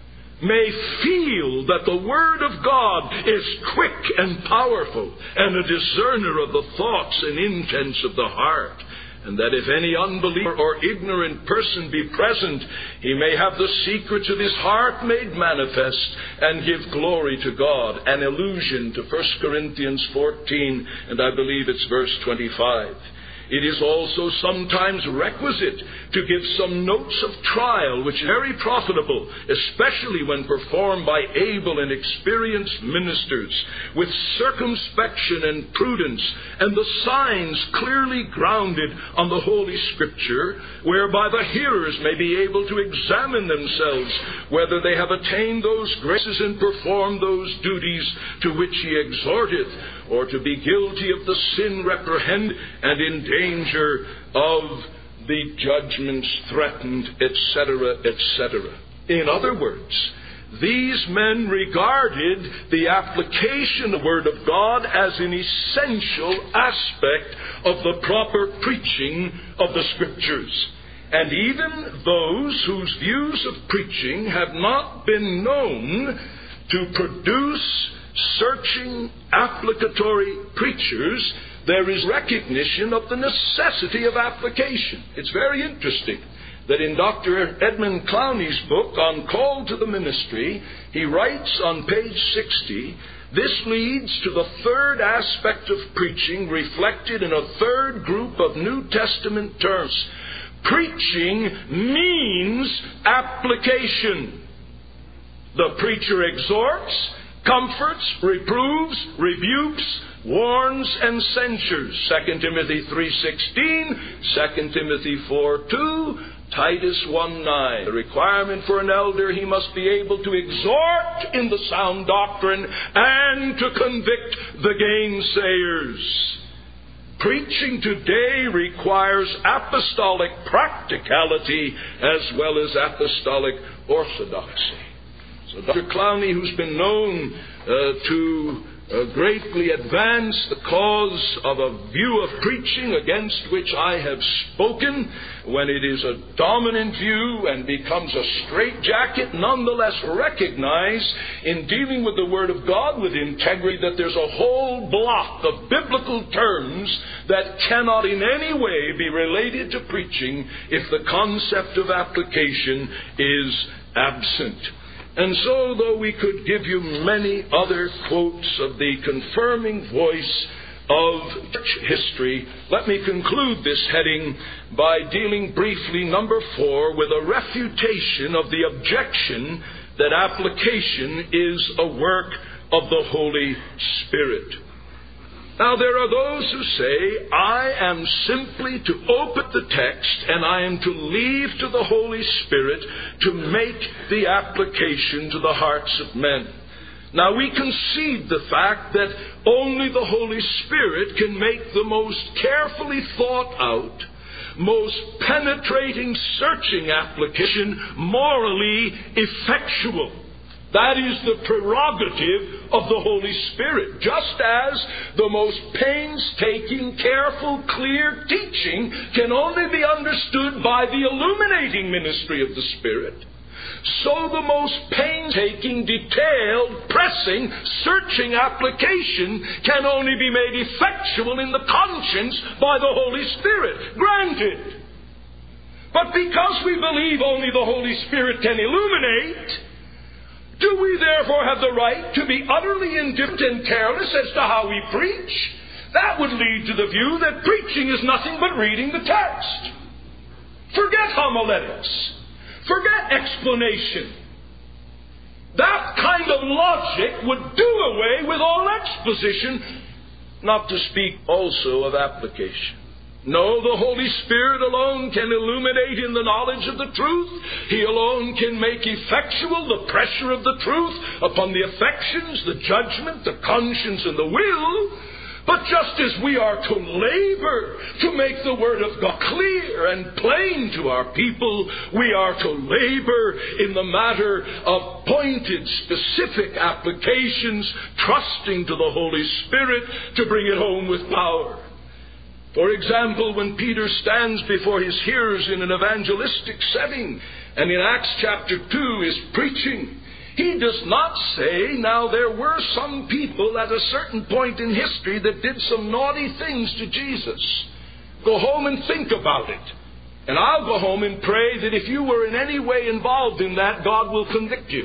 may feel that the Word of God is quick and powerful and a discerner of the thoughts and intents of the heart. And that if any unbeliever or ignorant person be present, he may have the secrets of his heart made manifest and give glory to God. An allusion to First Corinthians fourteen, and I believe it's verse twenty-five. It is also sometimes requisite to give some notes of trial, which is very profitable, especially when performed by able and experienced ministers, with circumspection and prudence, and the signs clearly grounded on the Holy Scripture, whereby the hearers may be able to examine themselves whether they have attained those graces and performed those duties to which he exhorteth, or to be guilty of the sin reprehended and in danger of the judgments threatened, et cetera, et cetera. In other words, these men regarded the application of the Word of God as an essential aspect of the proper preaching of the Scriptures. And even those whose views of preaching have not been known to produce searching, applicatory preachers, there is recognition of the necessity of application. It's very interesting that in Doctor Edmund Clowney's book on Call to the Ministry, he writes on page sixty, this leads to the third aspect of preaching reflected in a third group of New Testament terms. Preaching means application. The preacher exhorts, comforts, reproves, rebukes, warns, and censures. Second Timothy three sixteen, Second Timothy four two, Titus one nine. The requirement for an elder, he must be able to exhort in the sound doctrine and to convict the gainsayers. Preaching today requires apostolic practicality as well as apostolic orthodoxy. So Doctor Clowney, who's been known uh, to uh, greatly advance the cause of a view of preaching against which I have spoken, when it is a dominant view and becomes a straitjacket, nonetheless recognize in dealing with the Word of God with integrity that there's a whole block of biblical terms that cannot in any way be related to preaching if the concept of application is absent. And so, though we could give you many other quotes of the confirming voice of church history, let me conclude this heading by dealing briefly, number four, with a refutation of the objection that application is a work of the Holy Spirit. Now, there are those who say, I am simply to open the text and I am to leave to the Holy Spirit to make the application to the hearts of men. Now, we concede the fact that only the Holy Spirit can make the most carefully thought out, most penetrating, searching application morally effectual. That is the prerogative of the Holy Spirit. Just as the most painstaking, careful, clear teaching can only be understood by the illuminating ministry of the Spirit, so the most painstaking, detailed, pressing, searching application can only be made effectual in the conscience by the Holy Spirit. Granted. But because we believe only the Holy Spirit can illuminate, do we therefore have the right to be utterly indifferent and careless as to how we preach? That would lead to the view that preaching is nothing but reading the text. Forget homiletics. Forget explanation. That kind of logic would do away with all exposition, not to speak also of application. No, the Holy Spirit alone can illuminate in the knowledge of the truth. He alone can make effectual the pressure of the truth upon the affections, the judgment, the conscience, and the will. But just as we are to labor to make the Word of God clear and plain to our people, we are to labor in the matter of pointed, specific applications, trusting to the Holy Spirit to bring it home with power. For example, when Peter stands before his hearers in an evangelistic setting, and in Acts chapter two is preaching, he does not say, now there were some people at a certain point in history that did some naughty things to Jesus. Go home and think about it. And I'll go home and pray that if you were in any way involved in that, God will convict you.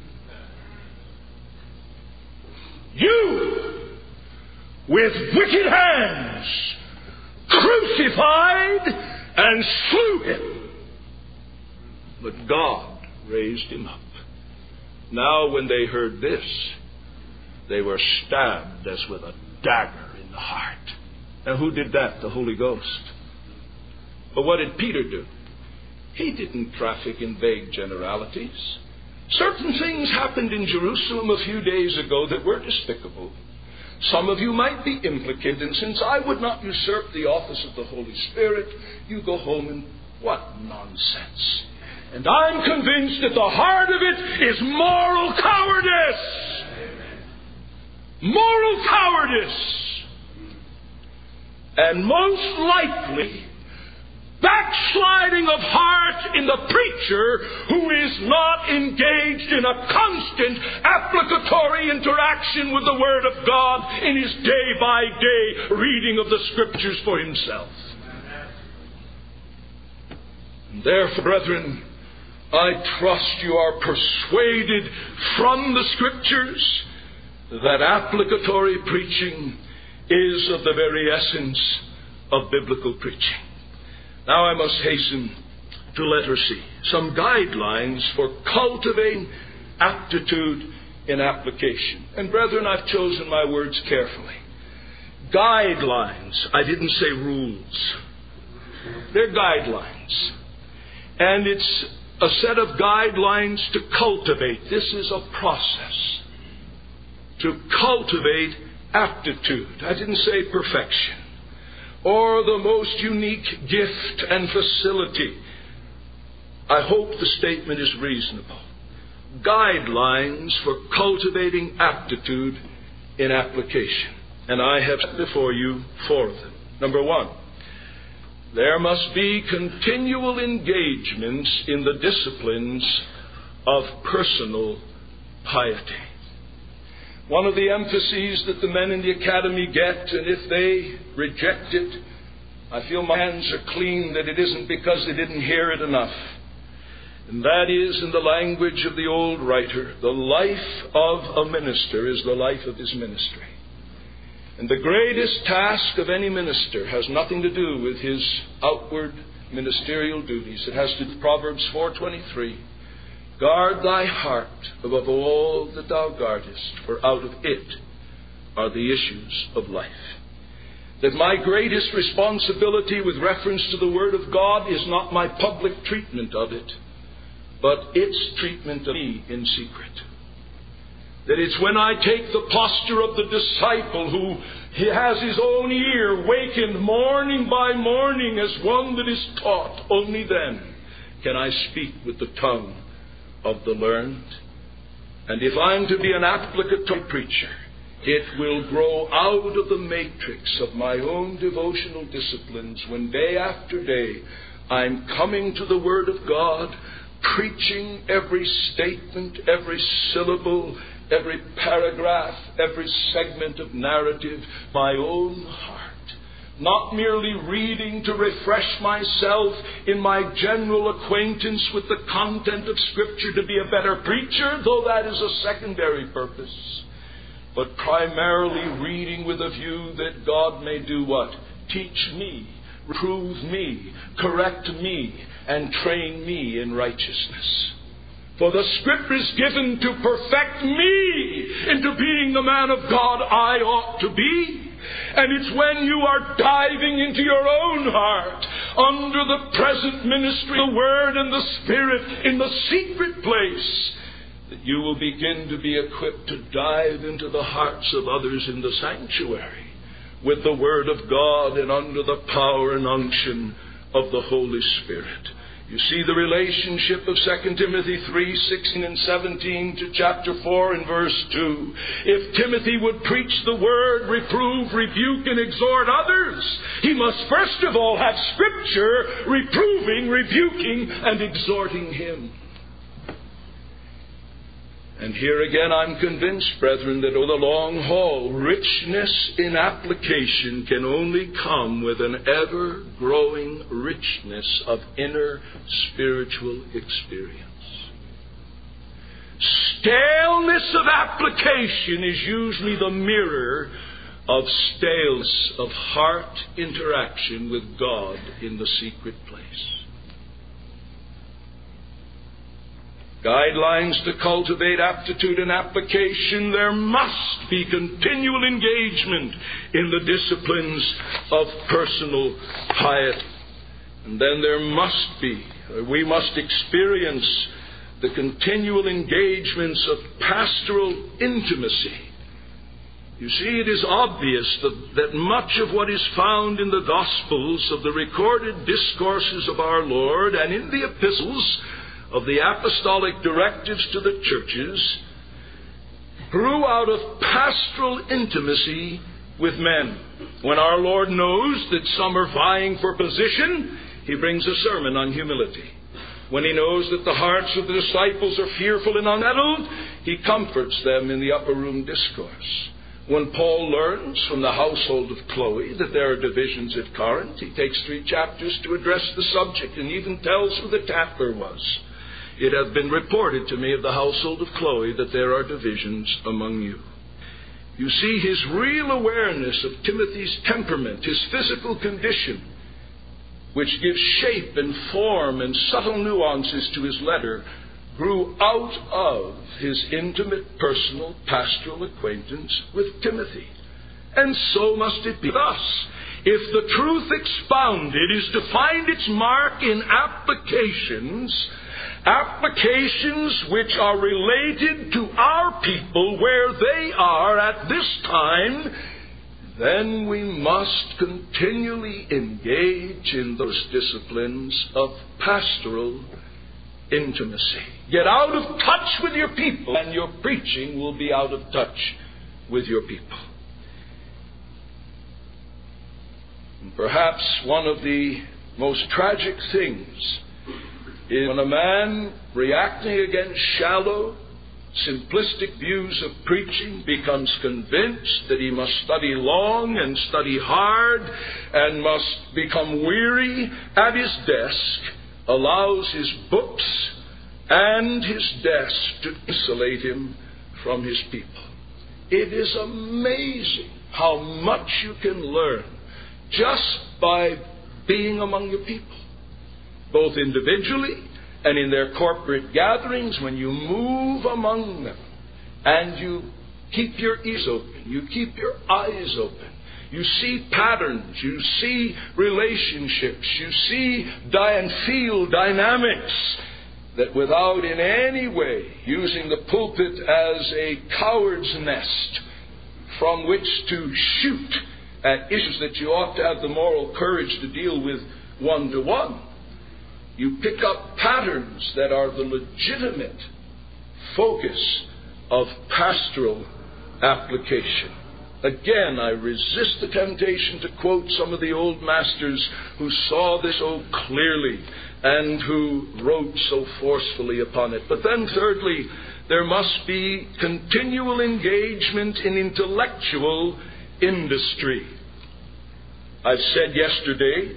You, with wicked hands, crucified and slew him. But God raised him up. Now when they heard this, they were stabbed as with a dagger in the heart. Now who did that? The Holy Ghost. But what did Peter do? He didn't traffic in vague generalities. Certain things happened in Jerusalem a few days ago that were despicable. Some of you might be implicated, and since I would not usurp the office of the Holy Spirit, you go home and what nonsense. And I'm convinced that the heart of it is moral cowardice. Moral cowardice. And most likely, backsliding of heart in the preacher who is not engaged in a constant applicatory interaction with the Word of God in his day-by-day reading of the Scriptures for himself. And therefore, brethren, I trust you are persuaded from the Scriptures that applicatory preaching is of the very essence of biblical preaching. Now I must hasten to letter C. Some guidelines for cultivating aptitude in application. And brethren, I've chosen my words carefully. Guidelines. I didn't say rules. They're guidelines. And it's a set of guidelines to cultivate. This is a process. To cultivate aptitude. I didn't say perfection. Or the most unique gift and facility. I hope the statement is reasonable. Guidelines for cultivating aptitude in application. And I have set before you four of them. Number one, there must be continual engagements in the disciplines of personal piety. One of the emphases that the men in the academy get, and if they reject it, I feel my hands are clean, that it isn't because they didn't hear it enough. And that is, in the language of the old writer, the life of a minister is the life of his ministry. And the greatest task of any minister has nothing to do with his outward ministerial duties. It has to do with Proverbs four twenty-three. Guard thy heart above all that thou guardest, for out of it are the issues of life. That my greatest responsibility with reference to the Word of God is not my public treatment of it, but its treatment of me in secret. That it's when I take the posture of the disciple who he has his own ear wakened morning by morning as one that is taught, only then can I speak with the tongue of the learned. And if I'm to be an applicatory preacher, it will grow out of the matrix of my own devotional disciplines when day after day I'm coming to the Word of God, preaching every statement, every syllable, every paragraph, every segment of narrative, my own heart. Not merely reading to refresh myself in my general acquaintance with the content of Scripture to be a better preacher, though that is a secondary purpose, but primarily reading with a view that God may do what? Teach me, reprove me, correct me, and train me in righteousness. For the Scripture is given to perfect me into being the man of God I ought to be. And it's when you are diving into your own heart, under the present ministry of the Word and the Spirit, in the secret place, that you will begin to be equipped to dive into the hearts of others in the sanctuary with the Word of God and under the power and unction of the Holy Spirit. You see the relationship of Second Timothy three, sixteen and seventeen to chapter four and verse two. If Timothy would preach the Word, reprove, rebuke, and exhort others, he must first of all have Scripture reproving, rebuking, and exhorting him. And here again I'm convinced, brethren, that over the long haul, richness in application can only come with an ever-growing richness of inner spiritual experience. Staleness of application is usually the mirror of staleness of heart interaction with God in the secret place. Guidelines to cultivate aptitude and application. There must be continual engagement in the disciplines of personal piety. And then there must be, we must experience the continual engagements of pastoral intimacy You see, it is obvious that, that much of what is found in the Gospels of the recorded discourses of our Lord and in the epistles of the apostolic directives to the churches grew out of pastoral intimacy with men. When our Lord knows that some are vying for position, He brings a sermon on humility. When He knows that the hearts of the disciples are fearful and unsettled, He comforts them in the upper room discourse. When Paul learns from the household of Chloe that there are divisions at Corinth, he takes three chapters to address the subject and even tells who the tatler was. It hath been reported to me of the household of Chloe that there are divisions among you. You see, his real awareness of Timothy's temperament, his physical condition, which gives shape and form and subtle nuances to his letter, grew out of his intimate, personal, pastoral acquaintance with Timothy. And so must it be with us. If the truth expounded is to find its mark in applications, applications which are related to our people where they are at this time, then we must continually engage in those disciplines of pastoral intimacy. Get out of touch with your people, and your preaching will be out of touch with your people. And perhaps one of the most tragic things is when a man reacting against shallow, simplistic views of preaching becomes convinced that he must study long and study hard and must become weary at his desk, allows his books and his desk to isolate him from his people. It is amazing how much you can learn just by being among your people, both individually and in their corporate gatherings. When you move among them and you keep your ears open, you keep your eyes open, you see patterns, you see relationships, you see and feel dynamics that without in any way using the pulpit as a coward's nest from which to shoot at issues that you ought to have the moral courage to deal with one-to-one, you pick up patterns that are the legitimate focus of pastoral application. Again, I resist the temptation to quote some of the old masters who saw this so clearly and who wrote so forcefully upon it. But then thirdly, there must be continual engagement in intellectual industry. I've said yesterday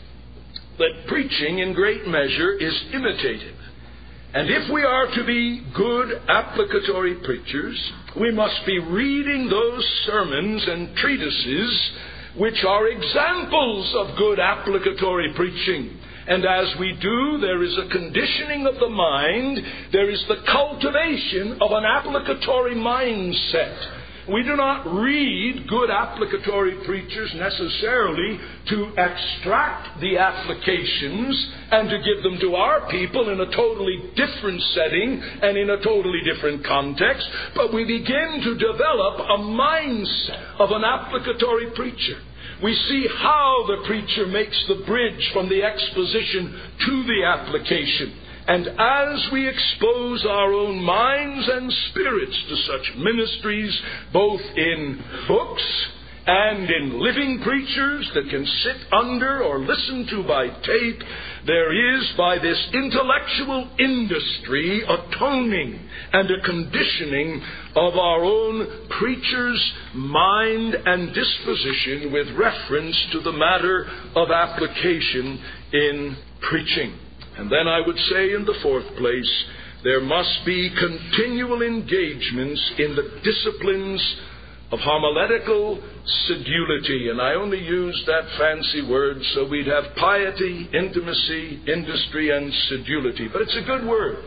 that preaching in great measure is imitative. And if we are to be good applicatory preachers, we must be reading those sermons and treatises which are examples of good applicatory preaching. And as we do, there is a conditioning of the mind, there is the cultivation of an applicatory mindset. We do not read good applicatory preachers necessarily to extract the applications and to give them to our people in a totally different setting and in a totally different context, but we begin to develop a mindset of an applicatory preacher. We see how the preacher makes the bridge from the exposition to the application. And as we expose our own minds and spirits to such ministries, both in books and in living preachers that can sit under or listen to by tape, there is by this intellectual industry a toning and a conditioning of our own preacher's mind and disposition with reference to the matter of application in preaching. And then I would say in the fourth place, there must be continual engagements in the disciplines of homiletical sedulity. And I only use that fancy word so we'd have piety, intimacy, industry, and sedulity. But it's a good word.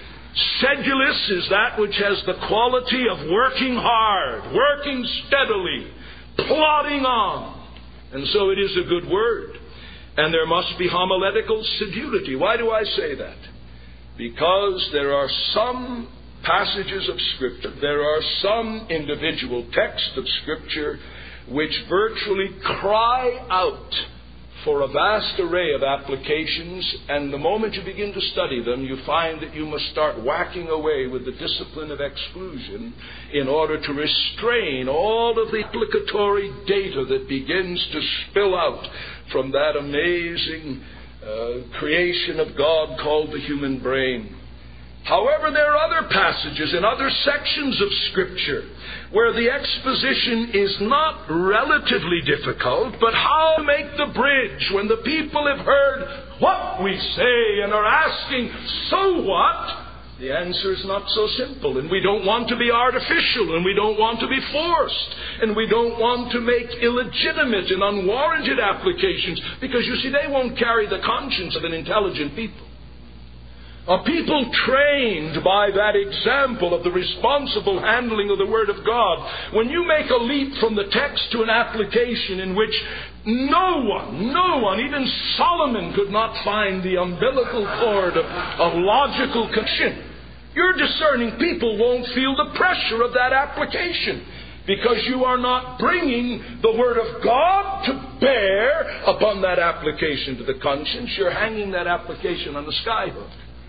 Sedulous is that which has the quality of working hard, working steadily, plodding on. And so it is a good word. And there must be homiletical sedulity. Why do I say that? Because there are some passages of Scripture, there are some individual texts of Scripture which virtually cry out for a vast array of applications, and the moment you begin to study them, you find that you must start whacking away with the discipline of exclusion in order to restrain all of the applicatory data that begins to spill out from that amazing uh, creation of God called the human brain. However, there are other passages in other sections of Scripture where the exposition is not relatively difficult, but how to make the bridge when the people have heard what we say and are asking, so what? The answer is not so simple, and we don't want to be artificial, and we don't want to be forced, and we don't want to make illegitimate and unwarranted applications, because you see, they won't carry the conscience of an intelligent people. A people trained by that example of the responsible handling of the Word of God. When you make a leap from the text to an application in which no one, no one, even Solomon could not find the umbilical cord of, of logical connection, your discerning people won't feel the pressure of that application, because you are not bringing the Word of God to bear upon that application to the conscience. You're hanging that application on the skyhook.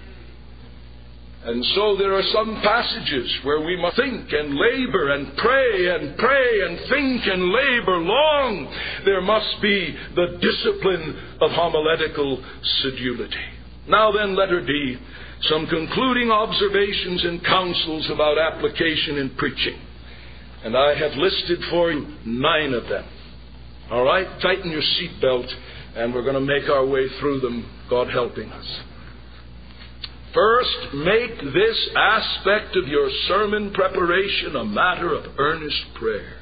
And so there are some passages where we must think and labor and pray and pray and think and labor long. There must be the discipline of homiletical sedulity. Now then, letter D, some concluding observations and counsels about application in preaching. And I have listed for you nine of them. All right? Tighten your seatbelt, and we're going to make our way through them, God helping us. First, make this aspect of your sermon preparation a matter of earnest prayer.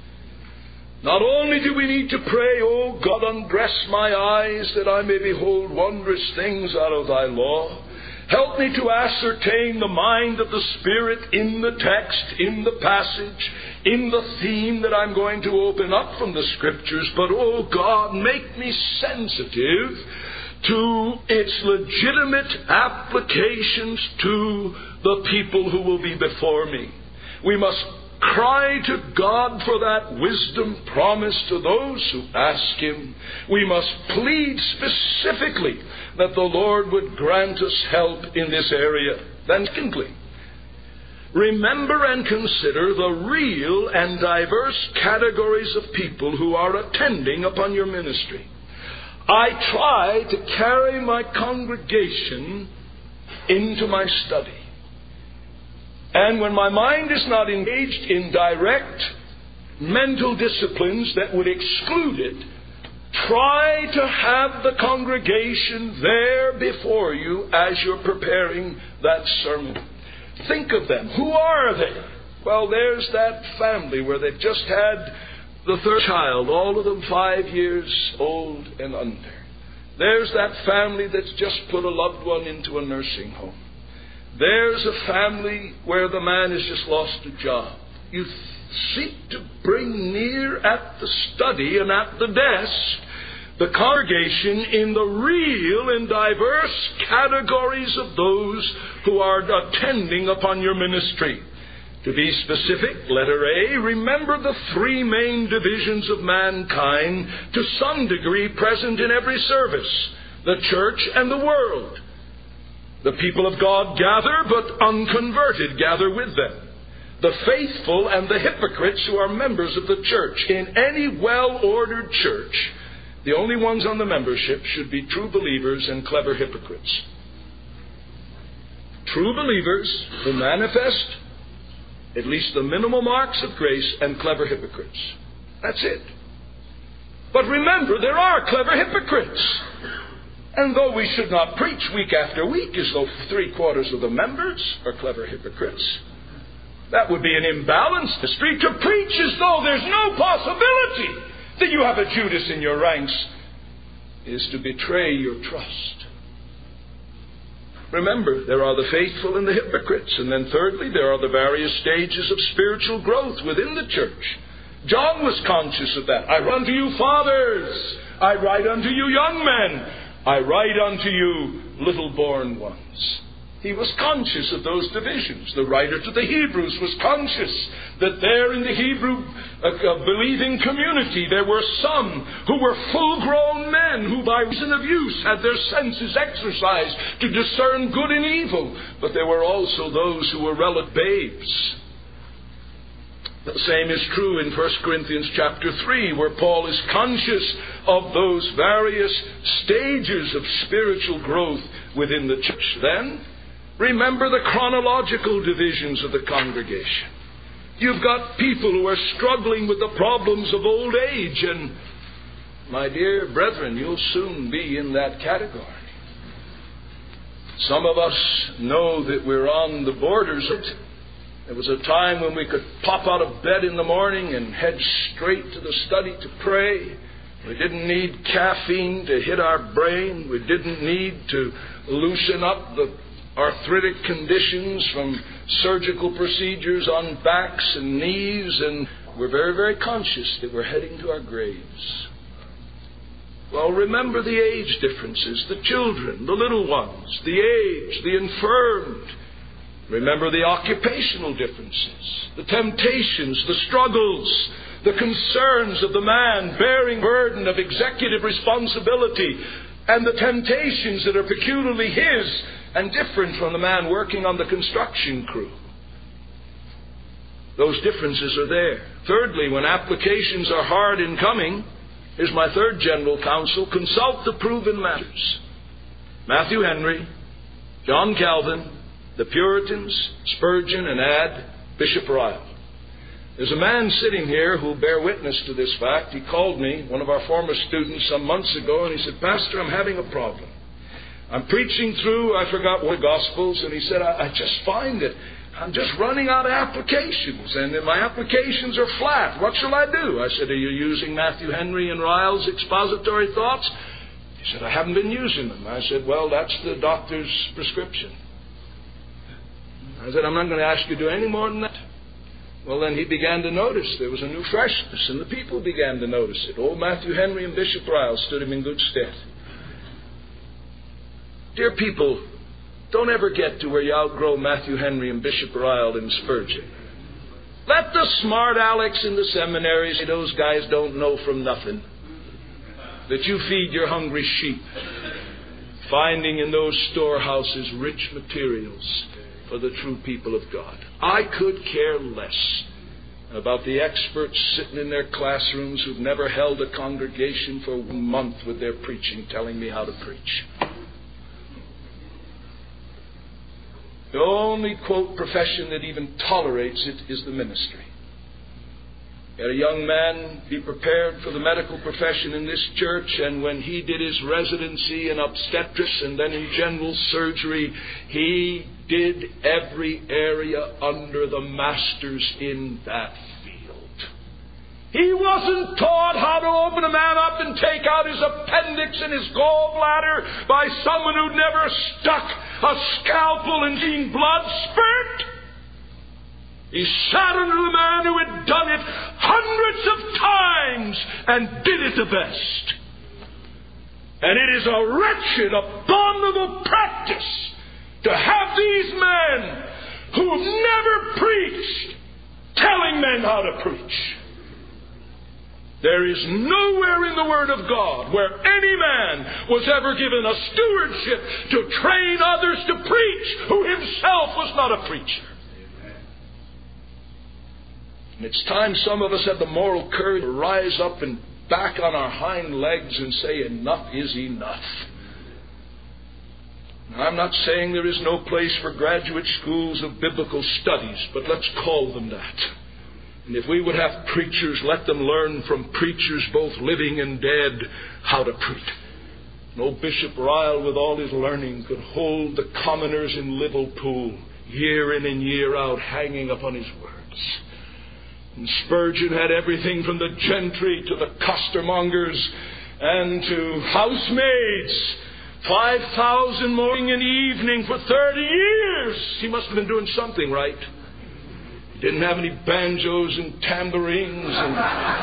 Not only do we need to pray, "Oh God, undress my eyes that I may behold wondrous things out of thy law. Help me to ascertain the mind of the Spirit in the text, in the passage, in the theme that I'm going to open up from the Scriptures. But, oh God, make me sensitive to its legitimate applications to the people who will be before me." We must cry to God for that wisdom promised to those who ask Him. We must plead specifically that the Lord would grant us help in this area. Then, secondly, remember and consider the real and diverse categories of people who are attending upon your ministry. I try to carry my congregation into my study. And when my mind is not engaged in direct mental disciplines that would exclude it, try to have the congregation there before you as you're preparing that sermon. Think of them. Who are they? Well, there's that family where they've just had the third child, all of them five years old and under. There's that family that's just put a loved one into a nursing home. There's a family where the man has just lost a job. You seek to bring near at the study and at the desk the congregation in the real and diverse categories of those who are attending upon your ministry. To be specific, letter A, remember the three main divisions of mankind to some degree present in every service: the church and the world. The people of God gather, but unconverted gather with them. The faithful and the hypocrites who are members of the church. In any well-ordered church, the only ones on the membership should be true believers and clever hypocrites. True believers who manifest at least the minimal marks of grace, and clever hypocrites. That's it. But remember, there are clever hypocrites. And though we should not preach week after week as though three quarters of the members are clever hypocrites, that would be an imbalanced history. To preach as though there's no possibility that you have a Judas in your ranks is to betray your trust. Remember, there are the faithful and the hypocrites. And then thirdly, there are the various stages of spiritual growth within the church. John was conscious of that. I write unto you, fathers. I write unto you, young men. I write unto you, little born ones. He was conscious of those divisions. The writer to the Hebrews was conscious that there in the Hebrew uh, uh, believing community there were some who were full-grown men who by reason of use had their senses exercised to discern good and evil. But there were also those who were relative babes. The same is true in First Corinthians chapter three, where Paul is conscious of those various stages of spiritual growth within the church. Then, remember the chronological divisions of the congregation. You've got people who are struggling with the problems of old age, and my dear brethren, you'll soon be in that category. Some of us know that we're on the borders of it. There was a time when we could pop out of bed in the morning and head straight to the study to pray. We didn't need caffeine to hit our brain. We didn't need to loosen up the arthritic conditions from surgical procedures on backs and knees. And we're very, very conscious that we're heading to our graves. Well, remember the age differences, the children, the little ones, the aged, the infirmed. Remember the occupational differences, the temptations, the struggles, the concerns of the man bearing burden of executive responsibility, and the temptations that are peculiarly his and different from the man working on the construction crew. Those differences are there. Thirdly, when applications are hard in coming, here's my third general counsel: consult the proven matters. Matthew Henry, John Calvin, the Puritans, Spurgeon, and add Bishop Ryle. There's a man sitting here who will bear witness to this fact. He called me, one of our former students, some months ago, and he said, "Pastor, I'm having a problem. I'm preaching through, I forgot what Gospels," and he said, I, I just find that I'm just running out of applications, and my applications are flat. What shall I do?" I said, "Are you using Matthew Henry and Ryle's expository thoughts?" He said, "I haven't been using them." I said, "Well, that's the doctor's prescription." I said, "I'm not going to ask you to do any more than that." Well, then he began to notice there was a new freshness, and the people began to notice it. Old Matthew Henry and Bishop Ryle stood him in good stead. Dear people, don't ever get to where you outgrow Matthew Henry and Bishop Ryle and Spurgeon. Let the smart Alex in the seminaries, those guys don't know from nothing, that you feed your hungry sheep, finding in those storehouses rich materials for the true people of God. I could care less about the experts sitting in their classrooms who've never held a congregation for one month with their preaching telling me how to preach. The only, quote, profession that even tolerates it is the ministry. Had a young man be prepared for the medical profession in this church, and when he did his residency in obstetrics and then in general surgery, he did every area under the masters in that field. He wasn't taught how to open a man up and take out his appendix and his gallbladder by someone who'd never stuck a scalpel and seen blood spurt. He sat under the man who had done it hundreds of times and did it the best. And it is a wretched, abominable practice to have these men who've never preached telling men how to preach. There is nowhere in the Word of God where any man was ever given a stewardship to train others to preach who himself was not a preacher. And it's time some of us had the moral courage to rise up and back on our hind legs and say, enough is enough. Now, I'm not saying there is no place for graduate schools of biblical studies, but let's call them that. And if we would have preachers, let them learn from preachers both living and dead how to preach. No Bishop Ryle with all his learning could hold the commoners in Liverpool year in and year out hanging upon his words. And Spurgeon had everything from the gentry to the costermongers and to housemaids. Five thousand morning and evening for thirty years. He must have been doing something right. He didn't have any banjos and tambourines, and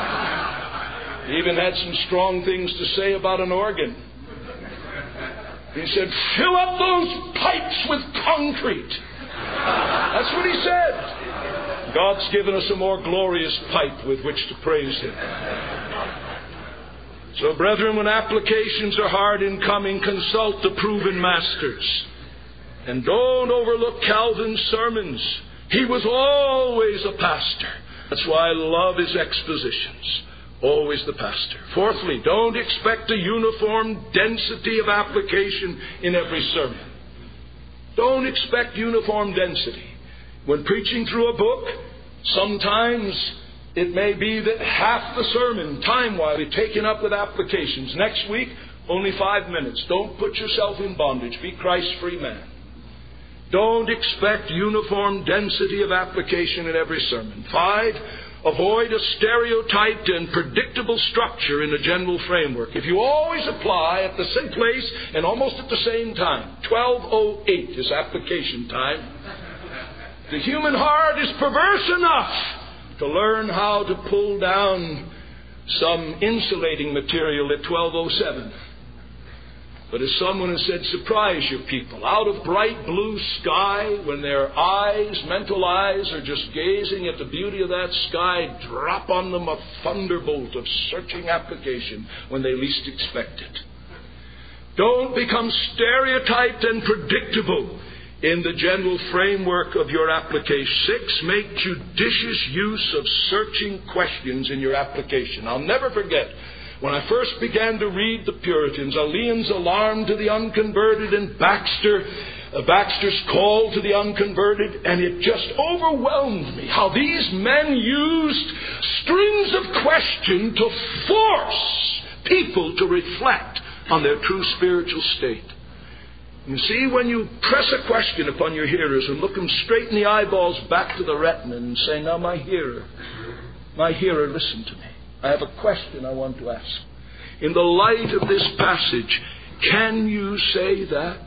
he even had some strong things to say about an organ. He said, fill up those pipes with concrete. That's what he said. God's given us a more glorious pipe with which to praise Him. So, brethren, when applications are hard in coming, consult the proven masters. And don't overlook Calvin's sermons. He was always a pastor. That's why I love his expositions. Always the pastor. Fourthly, don't expect a uniform density of application in every sermon. Don't expect uniform density. When preaching through a book, sometimes it may be that half the sermon, time-wise, will be taken up with applications. Next week, only five minutes. Don't put yourself in bondage. Be Christ's free man. Don't expect uniform density of application in every sermon. Five, avoid a stereotyped and predictable structure in a general framework. If you always apply at the same place and almost at the same time, twelve oh eight is application time. The human heart is perverse enough to learn how to pull down some insulating material at twelve oh seven. But as someone has said, surprise your people. Out of bright blue sky, when their eyes, mental eyes, are just gazing at the beauty of that sky, drop on them a thunderbolt of searching application when they least expect it. Don't become stereotyped and predictable in the general framework of your application. Six, make judicious use of searching questions in your application. I'll never forget when I first began to read the Puritans, Alien's alarm to the unconverted and Baxter, uh, Baxter's call to the unconverted, and it just overwhelmed me how these men used strings of question to force people to reflect on their true spiritual state. You see, when you press a question upon your hearers and look them straight in the eyeballs back to the retina and say, now my hearer, my hearer, listen to me. I have a question I want to ask. In the light of this passage, can you say that?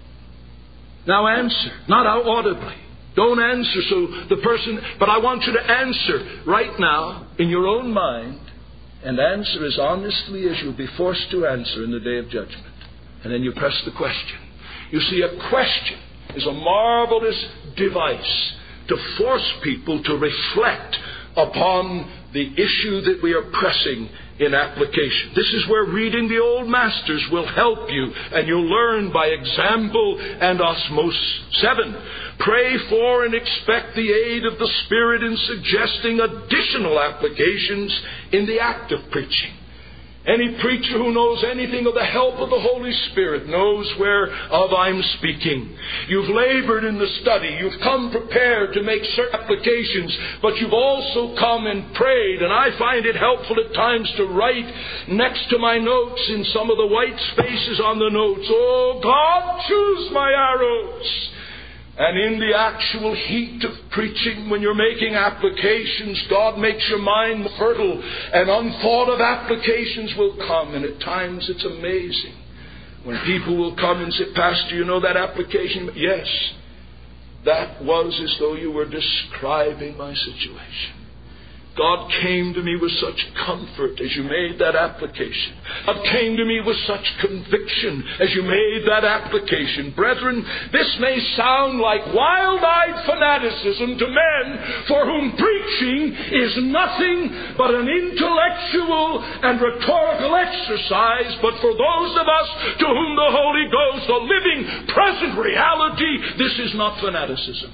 Now answer, not audibly. Don't answer so the person, but I want you to answer right now in your own mind, and answer as honestly as you'll be forced to answer in the day of judgment. And then you press the question. You see, a question is a marvelous device to force people to reflect upon the issue that we are pressing in application. This is where reading the old masters will help you, and you'll learn by example and osmosis. Seven, pray for and expect the aid of the Spirit in suggesting additional applications in the act of preaching. Any preacher who knows anything of the help of the Holy Spirit knows whereof I'm speaking. You've labored in the study. You've come prepared to make certain applications, but you've also come and prayed. And I find it helpful at times to write next to my notes in some of the white spaces on the notes, oh God, choose my arrows. And in the actual heat of preaching, when you're making applications, God makes your mind fertile, and unthought of applications will come. And at times it's amazing when people will come and say, Pastor, you know that application? Yes, that was as though you were describing my situation. God came to me with such comfort as you made that application. God came to me with such conviction as you made that application. Brethren, this may sound like wild-eyed fanaticism to men for whom preaching is nothing but an intellectual and rhetorical exercise, but for those of us to whom the Holy Ghost, the living, present reality, this is not fanaticism.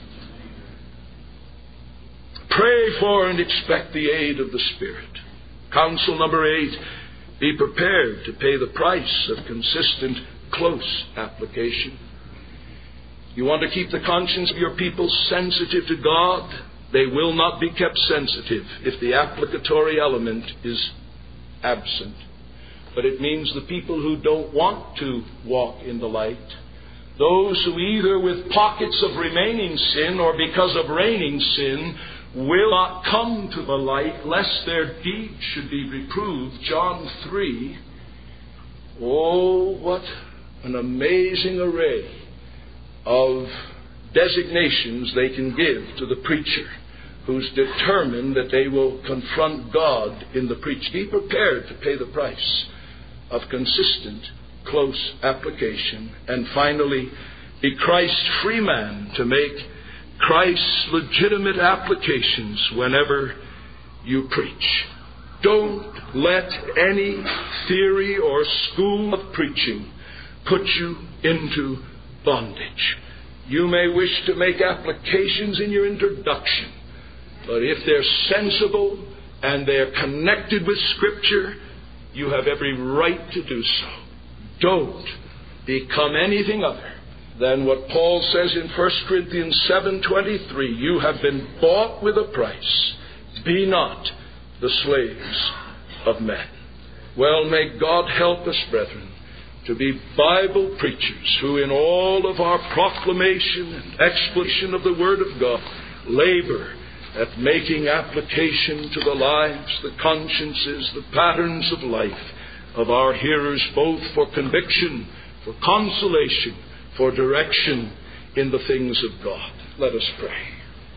Pray for and expect the aid of the Spirit. Counsel number eight, be prepared to pay the price of consistent, close application. You want to keep the conscience of your people sensitive to God? They will not be kept sensitive if the applicatory element is absent. But it means the people who don't want to walk in the light, those who either with pockets of remaining sin or because of reigning sin will not come to the light, lest their deeds should be reproved. John three. Oh, what an amazing array of designations they can give to the preacher who's determined that they will confront God in the preaching. Be prepared to pay the price of consistent, close application. And finally, be Christ's free man to make Christ's legitimate applications whenever you preach. Don't let any theory or school of preaching put you into bondage. You may wish to make applications in your introduction, but if they're sensible and they're connected with Scripture, you have every right to do so. Don't become anything other than what Paul says in First Corinthians seven twenty-three, you have been bought with a price. Be not the slaves of men. Well, may God help us, brethren, to be Bible preachers who in all of our proclamation and exposition of the Word of God labor at making application to the lives, the consciences, the patterns of life of our hearers, both for conviction, for consolation, for direction in the things of God. Let us pray.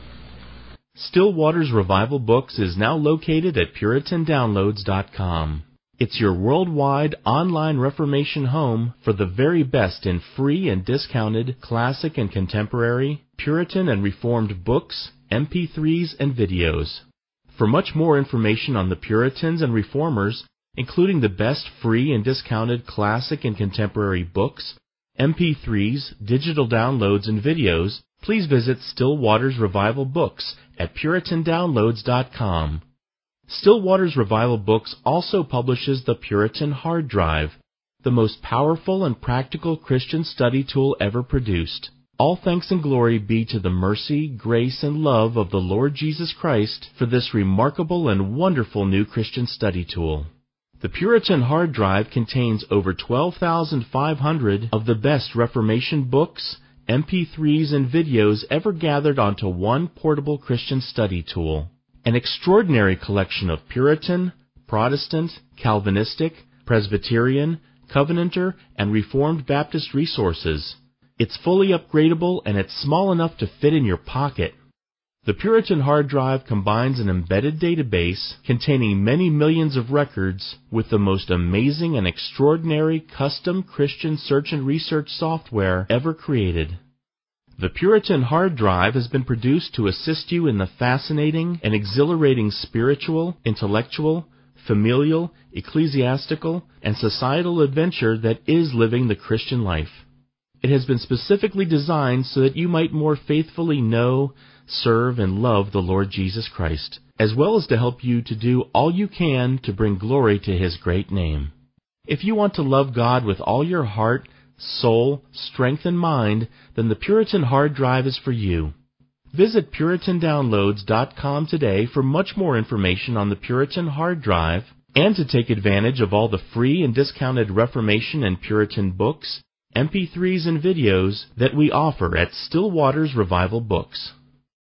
Still Waters Revival Books is now located at Puritan Downloads dot com. It's your worldwide online Reformation home for the very best in free and discounted classic and contemporary, Puritan and Reformed books, M P threes, and videos. For much more information on the Puritans and Reformers, including the best free and discounted classic and contemporary books, M P threes, digital downloads, and videos, please visit Still Waters Revival Books at Puritan Downloads dot com. Still Waters Revival Books also publishes the Puritan Hard Drive, the most powerful and practical Christian study tool ever produced. All thanks and glory be to the mercy, grace, and love of the Lord Jesus Christ for this remarkable and wonderful new Christian study tool. The Puritan Hard Drive contains over twelve thousand five hundred of the best Reformation books, M P threes, and videos ever gathered onto one portable Christian study tool. An extraordinary collection of Puritan, Protestant, Calvinistic, Presbyterian, Covenanter, and Reformed Baptist resources. It's fully upgradable and it's small enough to fit in your pocket. The Puritan Hard Drive combines an embedded database containing many millions of records with the most amazing and extraordinary custom Christian search and research software ever created. The Puritan Hard Drive has been produced to assist you in the fascinating and exhilarating spiritual, intellectual, familial, ecclesiastical, and societal adventure that is living the Christian life. It has been specifically designed so that you might more faithfully know, serve, and love the Lord Jesus Christ, as well as to help you to do all you can to bring glory to His great name. If you want to love God with all your heart, soul, strength, and mind, then the Puritan Hard Drive is for you. Visit Puritan Downloads dot com today for much more information on the Puritan Hard Drive and to take advantage of all the free and discounted Reformation and Puritan books, M P threes, and videos that we offer at Still Waters Revival Books.